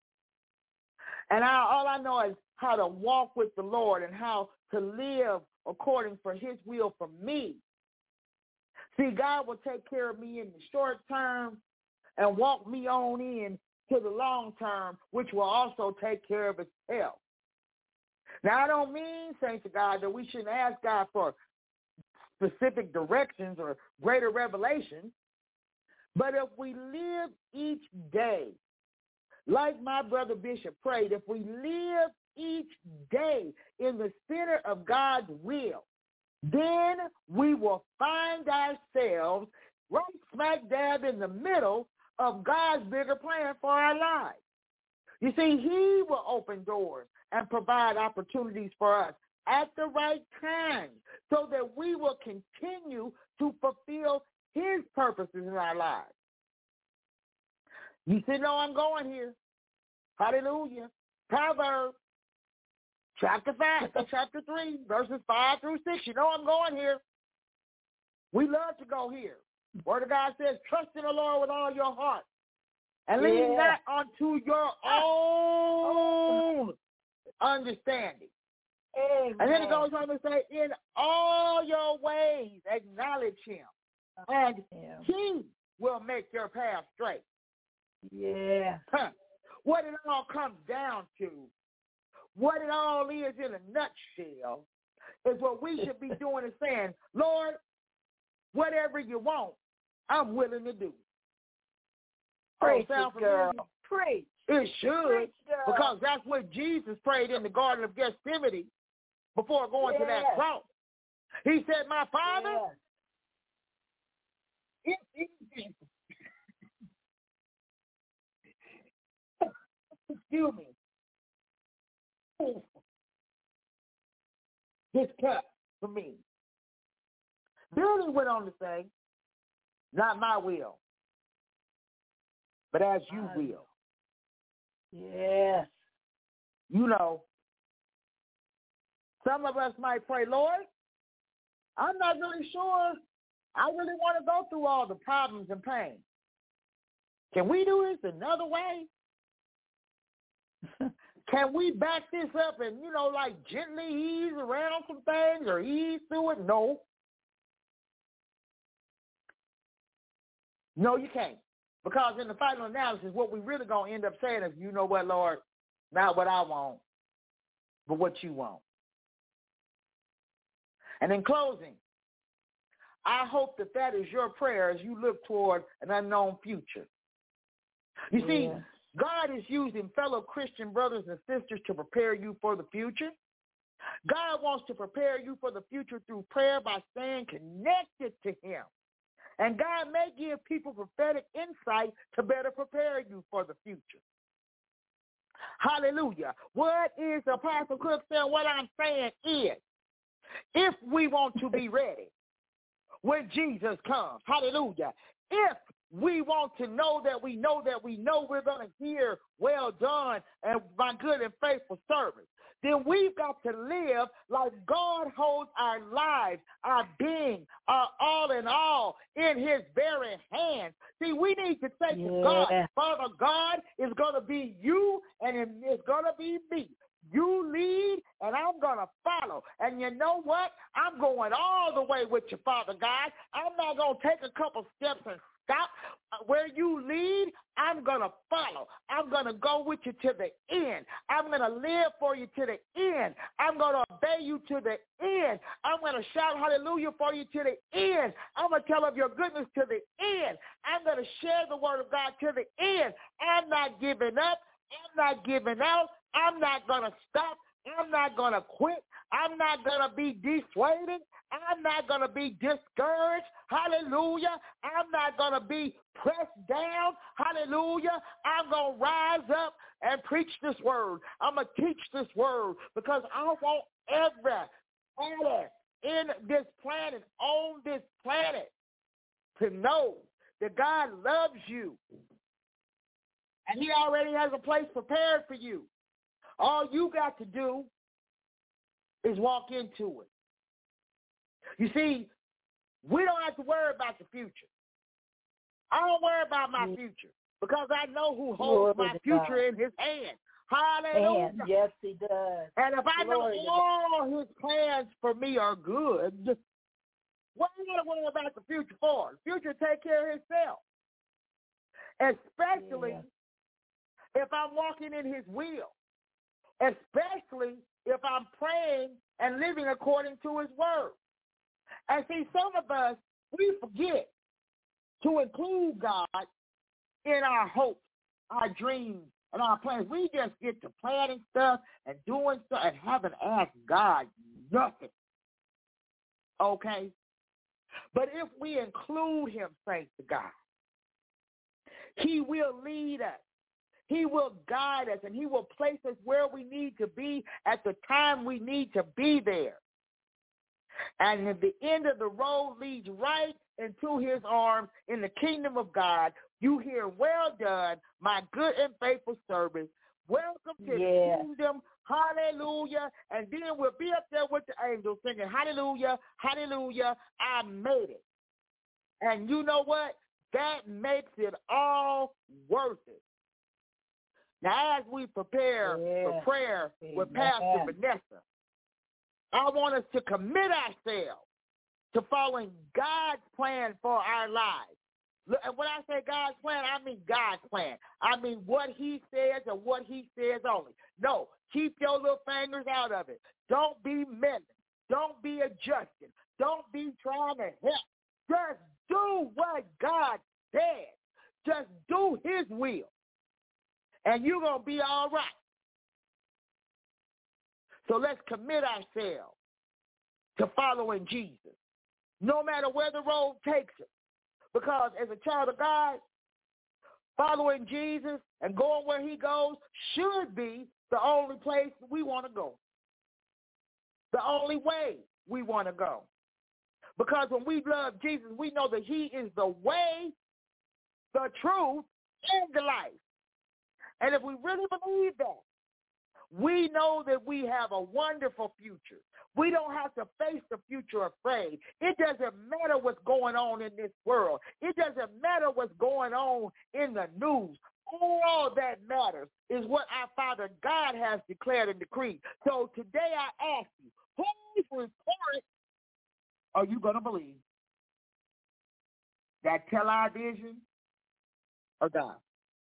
I know is how to walk with the Lord and how to live according for his will for me. See, God will take care of me in the short term and walk me on in to the long term, which will also take care of itself. Now, I don't mean, saints of God, that we shouldn't ask God for specific directions or greater revelation, but if we live each day, like my brother Bishop prayed, if we live each day in the center of God's will, then we will find ourselves right smack dab in the middle of God's bigger plan for our lives. You see, he will open doors and provide opportunities for us at the right time so that we will continue to fulfill his purposes in our lives. You see, no, I'm going here. Hallelujah. Proverbs chapter 3, verses 5 through 6. You know I'm going here. We love to go here. Word of God says, trust in the Lord with all your heart and lean not unto your own understanding. Amen. And then it goes on to say, in all your ways acknowledge him, and he will make your path straight. Yeah. What it all comes down to, what it all is in a nutshell, is what we should be doing is saying, Lord, whatever you want, I'm willing to do. Preach it, girl. Preach. It should, Preach, because that's what Jesus prayed in the Garden of Gethsemane before going to that cross. He said, my Father, excuse me, this cup for me. Then he went on to say, not my will, but as you will. Yes. Some of us might pray, Lord, I'm not really sure I really want to go through all the problems and pain. Can we do this another way? Can we back this up and, gently ease around some things or ease through it? No. No, you can't. Because in the final analysis, what we really going to end up saying is, you know what, Lord, not what I want, but what you want. And in closing, I hope that is your prayer as you look toward an unknown future. You see, God is using fellow Christian brothers and sisters to prepare you for the future. God wants to prepare you for the future through prayer by staying connected to him. And God may give people prophetic insight to better prepare you for the future. Hallelujah. What is Apostle Cook saying? What I'm saying is, if we want to be ready when Jesus comes, hallelujah, if we want to know that we know we're going to hear, well done, and my good and faithful servant, then we've got to live like God holds our lives, our being, our all in all in his very hands. See, we need to say to God, Father, God is going to be you and it's going to be me. You lead, and I'm going to follow. And you know what? I'm going all the way with you, Father God. I'm not going to take a couple steps and stop. Where you lead, I'm going to follow. I'm going to go with you to the end. I'm going to live for you to the end. I'm going to obey you to the end. I'm going to shout hallelujah for you to the end. I'm going to tell of your goodness to the end. I'm going to share the word of God to the end. I'm not giving up. I'm not giving out. I'm not going to stop. I'm not going to quit. I'm not going to be dissuaded. I'm not going to be discouraged. Hallelujah. I'm not going to be pressed down. Hallelujah. I'm going to rise up and preach this word. I'm going to teach this word because I want everybody in this planet, on this planet, to know that God loves you. And he already has a place prepared for you. All you got to do is walk into it. You see, we don't have to worry about the future. I don't worry about my future because I know who holds my future in his hand. Hallelujah. And yes, he does. And if I know all his plans for me are good, what am I going to worry about the future for? The future take care of itself. Especially if I'm walking in his will. Especially if I'm praying and living according to his word. And see, some of us, we forget to include God in our hopes, our dreams, and our plans. We just get to planning stuff and doing stuff and haven't asked God nothing. Okay? But if we include him, thanks to God, he will lead us. He will guide us, and he will place us where we need to be at the time we need to be there. And at the end of the road leads right into his arms in the kingdom of God. You hear, well done, my good and faithful servant. Welcome to the kingdom. Hallelujah. And then we'll be up there with the angels singing, hallelujah, hallelujah, I made it. And you know what? That makes it all worth it. Now, as we prepare for prayer with Pastor Vanessa, I want us to commit ourselves to following God's plan for our lives. And when I say God's plan, I mean God's plan. I mean what he says and what he says only. No, keep your little fingers out of it. Don't be meddling. Don't be adjusting. Don't be trying to help. Just do what God said. Just do his will. And you're going to be all right. So let's commit ourselves to following Jesus, no matter where the road takes us. Because as a child of God, following Jesus and going where he goes should be the only place we want to go, the only way we want to go. Because when we love Jesus, we know that he is the way, the truth, and the life. And if we really believe that, we know that we have a wonderful future. We don't have to face the future afraid. It doesn't matter what's going on in this world. It doesn't matter what's going on in the news. All that matters is what our Father God has declared and decreed. So today I ask you, whose report are you going to believe? That television or God?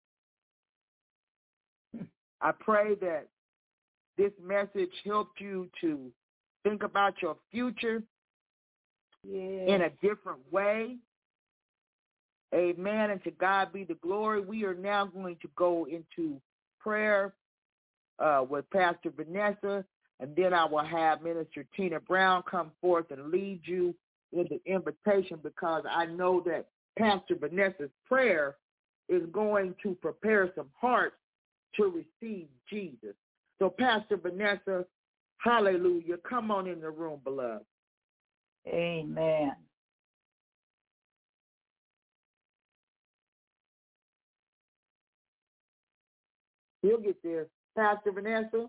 I pray that this message helped you to think about your future in a different way. Amen. And to God be the glory. We are now going to go into prayer with Pastor Vanessa, and then I will have Minister Tina Brown come forth and lead you in the invitation, because I know that Pastor Vanessa's prayer is going to prepare some hearts to receive Jesus. So Pastor Vanessa, hallelujah, come on in the room, beloved. Amen. He'll get there. Pastor Vanessa?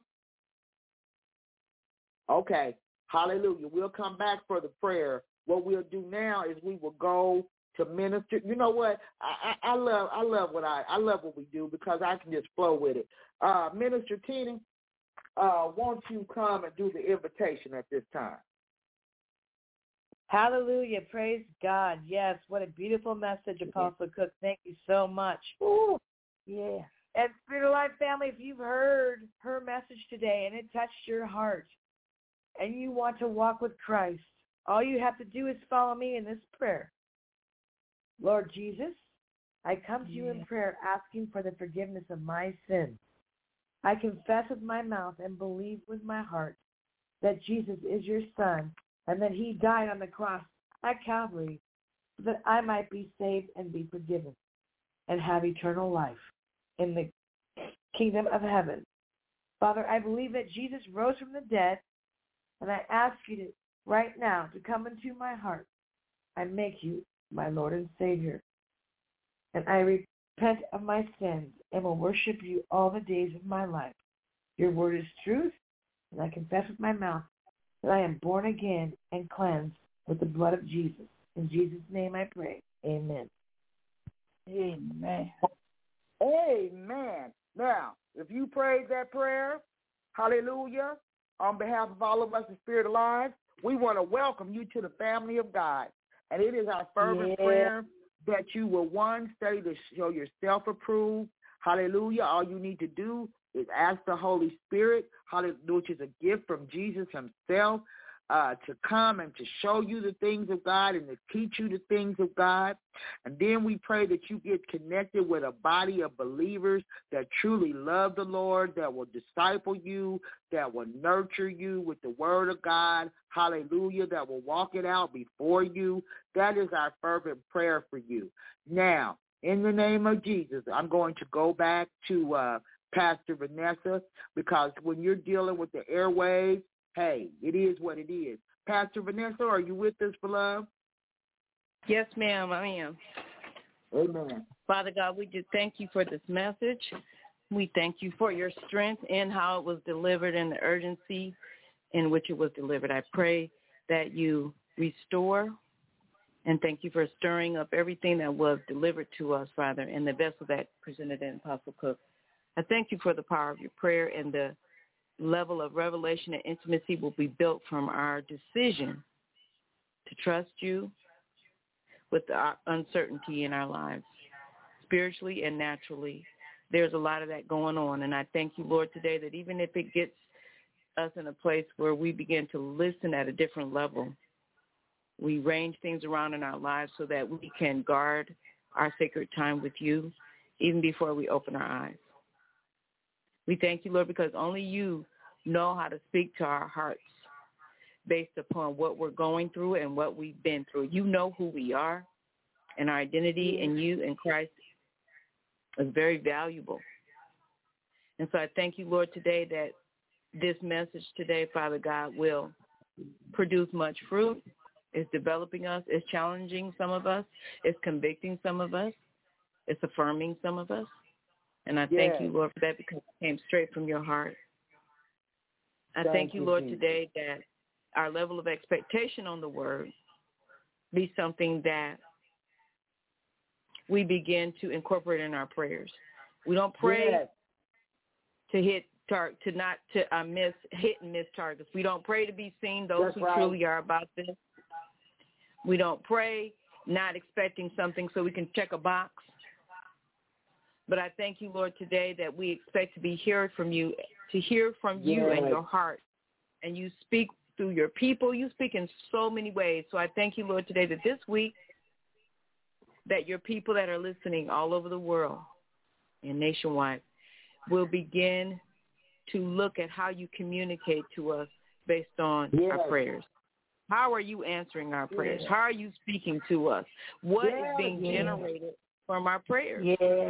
Okay, hallelujah. We'll come back for the prayer. What we'll do now is we will go to minister. You know what? I love what we do, because I can just flow with it. Minister Tina, won't you come and do the invitation at this time? Hallelujah. Praise God. Yes, what a beautiful message, Apostle Cook. Thank you so much. Ooh, yeah. And Spirit of Life family, if you've heard her message today and it touched your heart and you want to walk with Christ, all you have to do is follow me in this prayer. Lord Jesus, I come to you in prayer asking for the forgiveness of my sins. I confess with my mouth and believe with my heart that Jesus is your Son and that he died on the cross at Calvary so that I might be saved and be forgiven and have eternal life in the kingdom of heaven. Father, I believe that Jesus rose from the dead, and I ask you to right now to come into my heart and make you my Lord and Savior. And I repent of my sins and will worship you all the days of my life. Your word is truth, and I confess with my mouth that I am born again and cleansed with the blood of Jesus. In Jesus' name I pray. Amen. Amen. Amen. Now, if you prayed that prayer, hallelujah, on behalf of all of us in Spirit Alive, we want to welcome you to the family of God. And it is our fervent prayer that you will, one, study to show yourself approved. Hallelujah. All you need to do is ask the Holy Spirit, which is a gift from Jesus himself, to come and to show you the things of God and to teach you the things of God. And then we pray that you get connected with a body of believers that truly love the Lord, that will disciple you, that will nurture you with the word of God, hallelujah, that will walk it out before you. That is our fervent prayer for you. Now, in the name of Jesus, I'm going to go back to Pastor Vanessa, because when you're dealing with the airwaves, hey, it is what it is. Pastor Vanessa, are you with us, beloved? Yes, ma'am, I am. Amen. Father God, we just thank you for this message. We thank you for your strength and how it was delivered and the urgency in which it was delivered. I pray that you restore, and thank you for stirring up everything that was delivered to us, Father, in the vessel that presented in Apostle Cook. I thank you for the power of your prayer, and the level of revelation and intimacy will be built from our decision to trust you with the uncertainty in our lives, spiritually and naturally. There's a lot of that going on, and I thank you, Lord, today that even if it gets us in a place where we begin to listen at a different level, we range things around in our lives so that we can guard our sacred time with you even before we open our eyes. We thank you, Lord, because only you know how to speak to our hearts based upon what we're going through and what we've been through. You know who we are, and our identity in you in Christ is very valuable. And so I thank you, Lord, today that this message today, Father God, will produce much fruit. It's developing us. It's challenging some of us. It's convicting some of us. It's affirming some of us. And I thank you, Lord, for that because it came straight from your heart. I thank you, Lord, today that our level of expectation on the word be something that we begin to incorporate in our prayers. We don't pray to hit to not to miss hit and miss targets. We don't pray to be seen, those who truly are about this. We don't pray not expecting something so we can check a box. But I thank you, Lord, today that we expect to be heard from you, to hear from you and your heart. And you speak through your people. You speak in so many ways. So I thank you, Lord, today that this week that your people that are listening all over the world and nationwide will begin to look at how you communicate to us based on our prayers. How are you answering our prayers? How are you speaking to us? What is being generated from our prayers?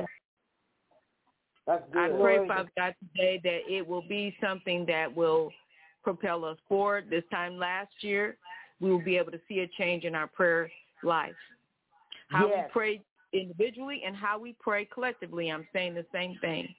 I pray, Father God, today that it will be something that will propel us forward. This time last year, we will be able to see a change in our prayer life. How we pray individually and how we pray collectively. I'm saying the same thing.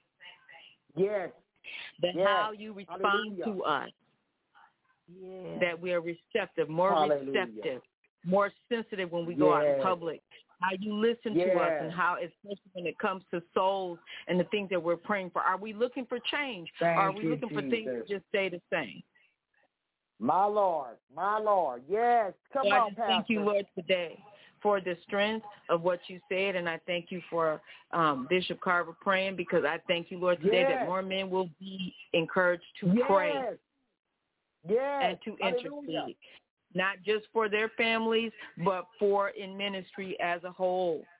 How you respond to us. That we are receptive, more receptive, more sensitive when we go out in public. How you listen to us and how, especially when it comes to souls and the things that we're praying for. Are we looking for change? Or are we looking for things to just stay the same? My Lord. Yes. Come on, Pastor. Thank you, Lord, today for the strength of what you said, and I thank you for Bishop Carver praying, because I thank you, Lord, today that more men will be encouraged to pray and to intercede, not just for their families, but for in ministry as a whole.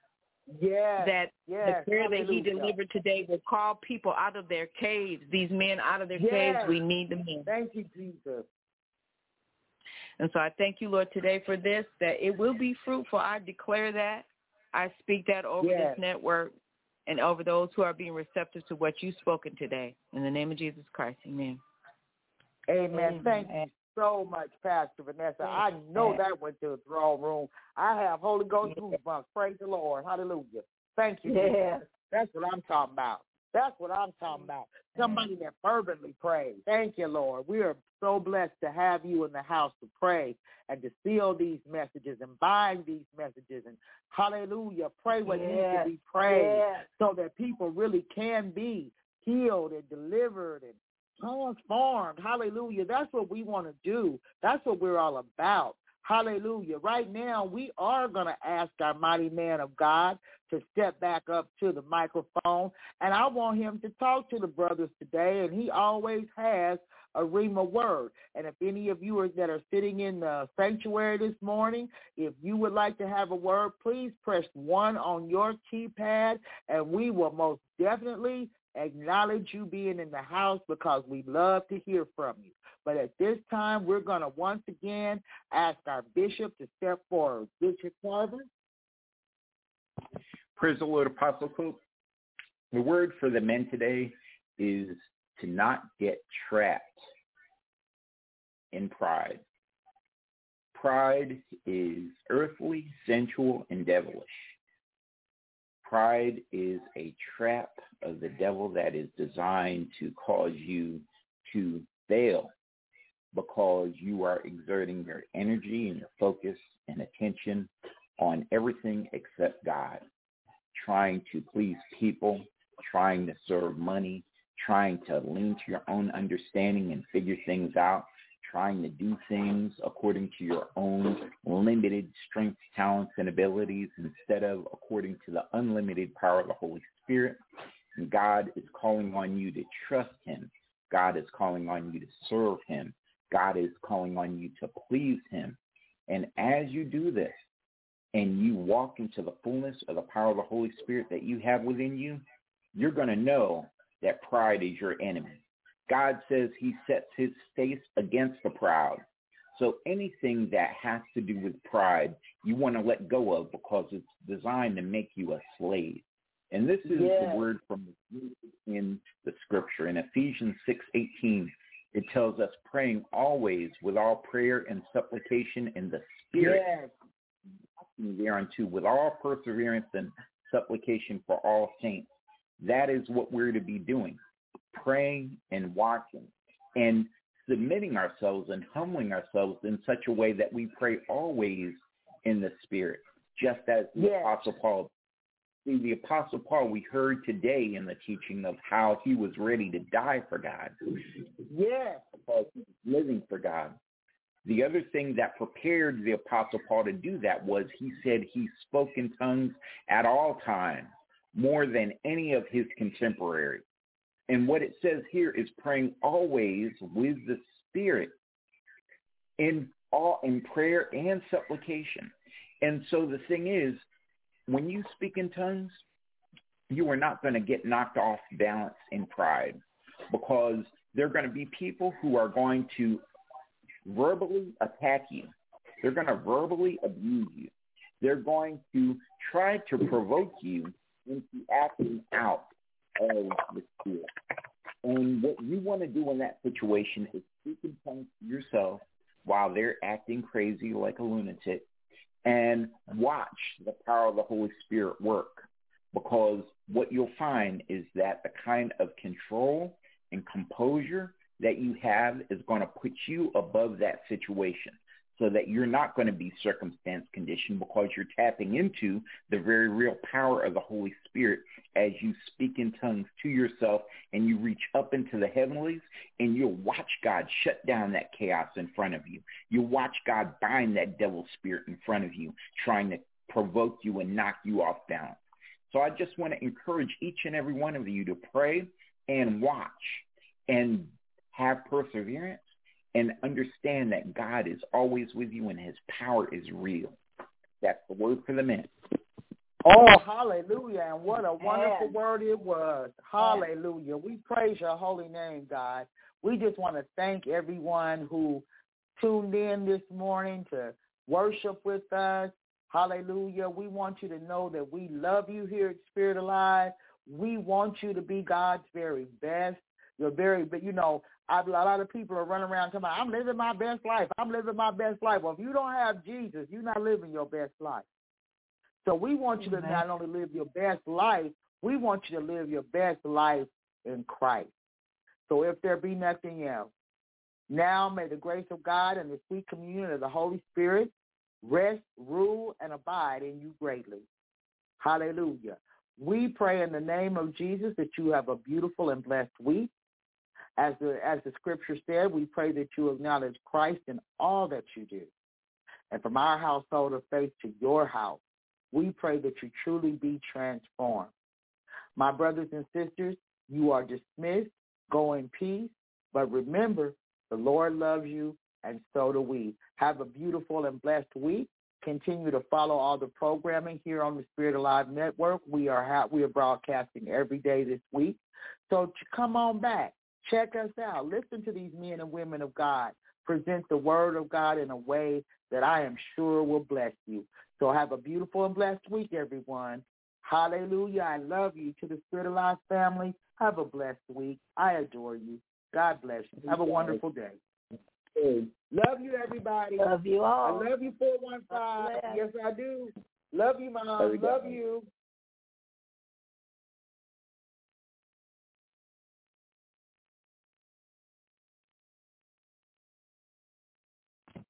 Yes. That the prayer that he Hallelujah. delivered today will call people out of their caves, these men out of their Yes. caves. We need them in. Thank you, Jesus. And so I thank you, Lord, today for this, that it will be fruitful. I declare that. I speak that over Yes. this network and over those who are being receptive to what you've spoken today. In the name of Jesus Christ, amen. Amen. Thank you so much, Pastor Vanessa. I know that went to the throne room. I have Holy Ghost goosebumps. Praise the Lord. Hallelujah. Thank you. Yeah. Jesus. That's what I'm talking about. That's what I'm talking about. Somebody that fervently prays. Thank you, Lord. We are so blessed to have you in the house to pray and to seal these messages and bind these messages and hallelujah, pray what needs to be prayed so that people really can be healed and delivered and transformed. Hallelujah. That's what we want to do. That's what we're all about. Hallelujah. Right now, we are going to ask our mighty man of God to step back up to the microphone, and I want him to talk to the brothers today, and he always has a rhema word. And if any of you that are sitting in the sanctuary this morning, if you would like to have a word, please press 1 on your keypad, and we will most definitely acknowledge you being in the house because we love to hear from you. But at this time, we're going to once again ask our bishop to step forward. Bishop Carver. Praise the Lord, Apostle Cook. The word for the men today is to not get trapped in pride. Pride is earthly, sensual, and devilish. Pride is a trap of the devil that is designed to cause you to fail because you are exerting your energy and your focus and attention on everything except God, trying to please people, trying to serve money, trying to lean to your own understanding and figure things out, trying to do things according to your own limited strengths, talents, and abilities instead of according to the unlimited power of the Holy Spirit. And God is calling on you to trust him. God is calling on you to serve him. God is calling on you to please him. And as you do this and you walk into the fullness of the power of the Holy Spirit that you have within you, you're going to know that pride is your enemy. God says he sets his face against the proud. So anything that has to do with pride, you want to let go of because it's designed to make you a slave. And this is the word from in the scripture. In Ephesians 6:18, it tells us praying always with all prayer and supplication in the Spirit. Thereunto with all perseverance and supplication for all saints. That is what we're to be doing, praying and watching and submitting ourselves and humbling ourselves in such a way that we pray always in the Spirit, just as the Apostle Paul. See, the Apostle Paul, we heard today in the teaching of how he was ready to die for God. Because he was living for God. The other thing that prepared the Apostle Paul to do that was he said he spoke in tongues at all times, more than any of his contemporaries. And what it says here is praying always with the Spirit in prayer and supplication. And so the thing is, when you speak in tongues, you are not going to get knocked off balance in pride because there are going to be people who are going to verbally attack you. They're going to verbally abuse you. They're going to try to provoke you into acting out of the Spirit. And what you want to do in that situation is speak in tongues to yourself while they're acting crazy like a lunatic and watch the power of the Holy Spirit work, because what you'll find is that the kind of control and composure that you have is going to put you above that situation so that you're not going to be circumstance conditioned because you're tapping into the very real power of the Holy Spirit as you speak in tongues to yourself and you reach up into the heavenlies and you'll watch God shut down that chaos in front of you. You'll watch God bind that devil spirit in front of you, trying to provoke you and knock you off balance. So I just want to encourage each and every one of you to pray and watch and have perseverance and understand that God is always with you and his power is real. That's the word for the minute. Oh, hallelujah. And what a wonderful word it was. Hallelujah. We praise your holy name, God. We just want to thank everyone who tuned in this morning to worship with us. Hallelujah. We want you to know that we love you here at Spirit Alive. We want you to be God's very best. Your very, but you know, a lot of people are running around talking about, I'm living my best life. I'm living my best life. Well, if you don't have Jesus, you're not living your best life. So we want you to not only live your best life, we want you to live your best life in Christ. So if there be nothing else, now may the grace of God and the sweet communion of the Holy Spirit rest, rule, and abide in you greatly. Hallelujah. We pray in the name of Jesus that you have a beautiful and blessed week. As the scripture said, we pray that you acknowledge Christ in all that you do. And from our household of faith to your house, we pray that you truly be transformed. My brothers and sisters, you are dismissed. Go in peace. But remember, the Lord loves you, and so do we. Have a beautiful and blessed week. Continue to follow all the programming here on the Spirit Alive Network. We are broadcasting every day this week. So come on back. Check us out. Listen to these men and women of God present the word of God in a way that I am sure will bless you. So have a beautiful and blessed week, everyone. Hallelujah. I love you. To the Spirit Alive family, have a blessed week. I adore you. God bless you. Have a wonderful day. Love you, everybody. Love you all. I love you, 415. Yes, I do. Love you, Mom. Love you.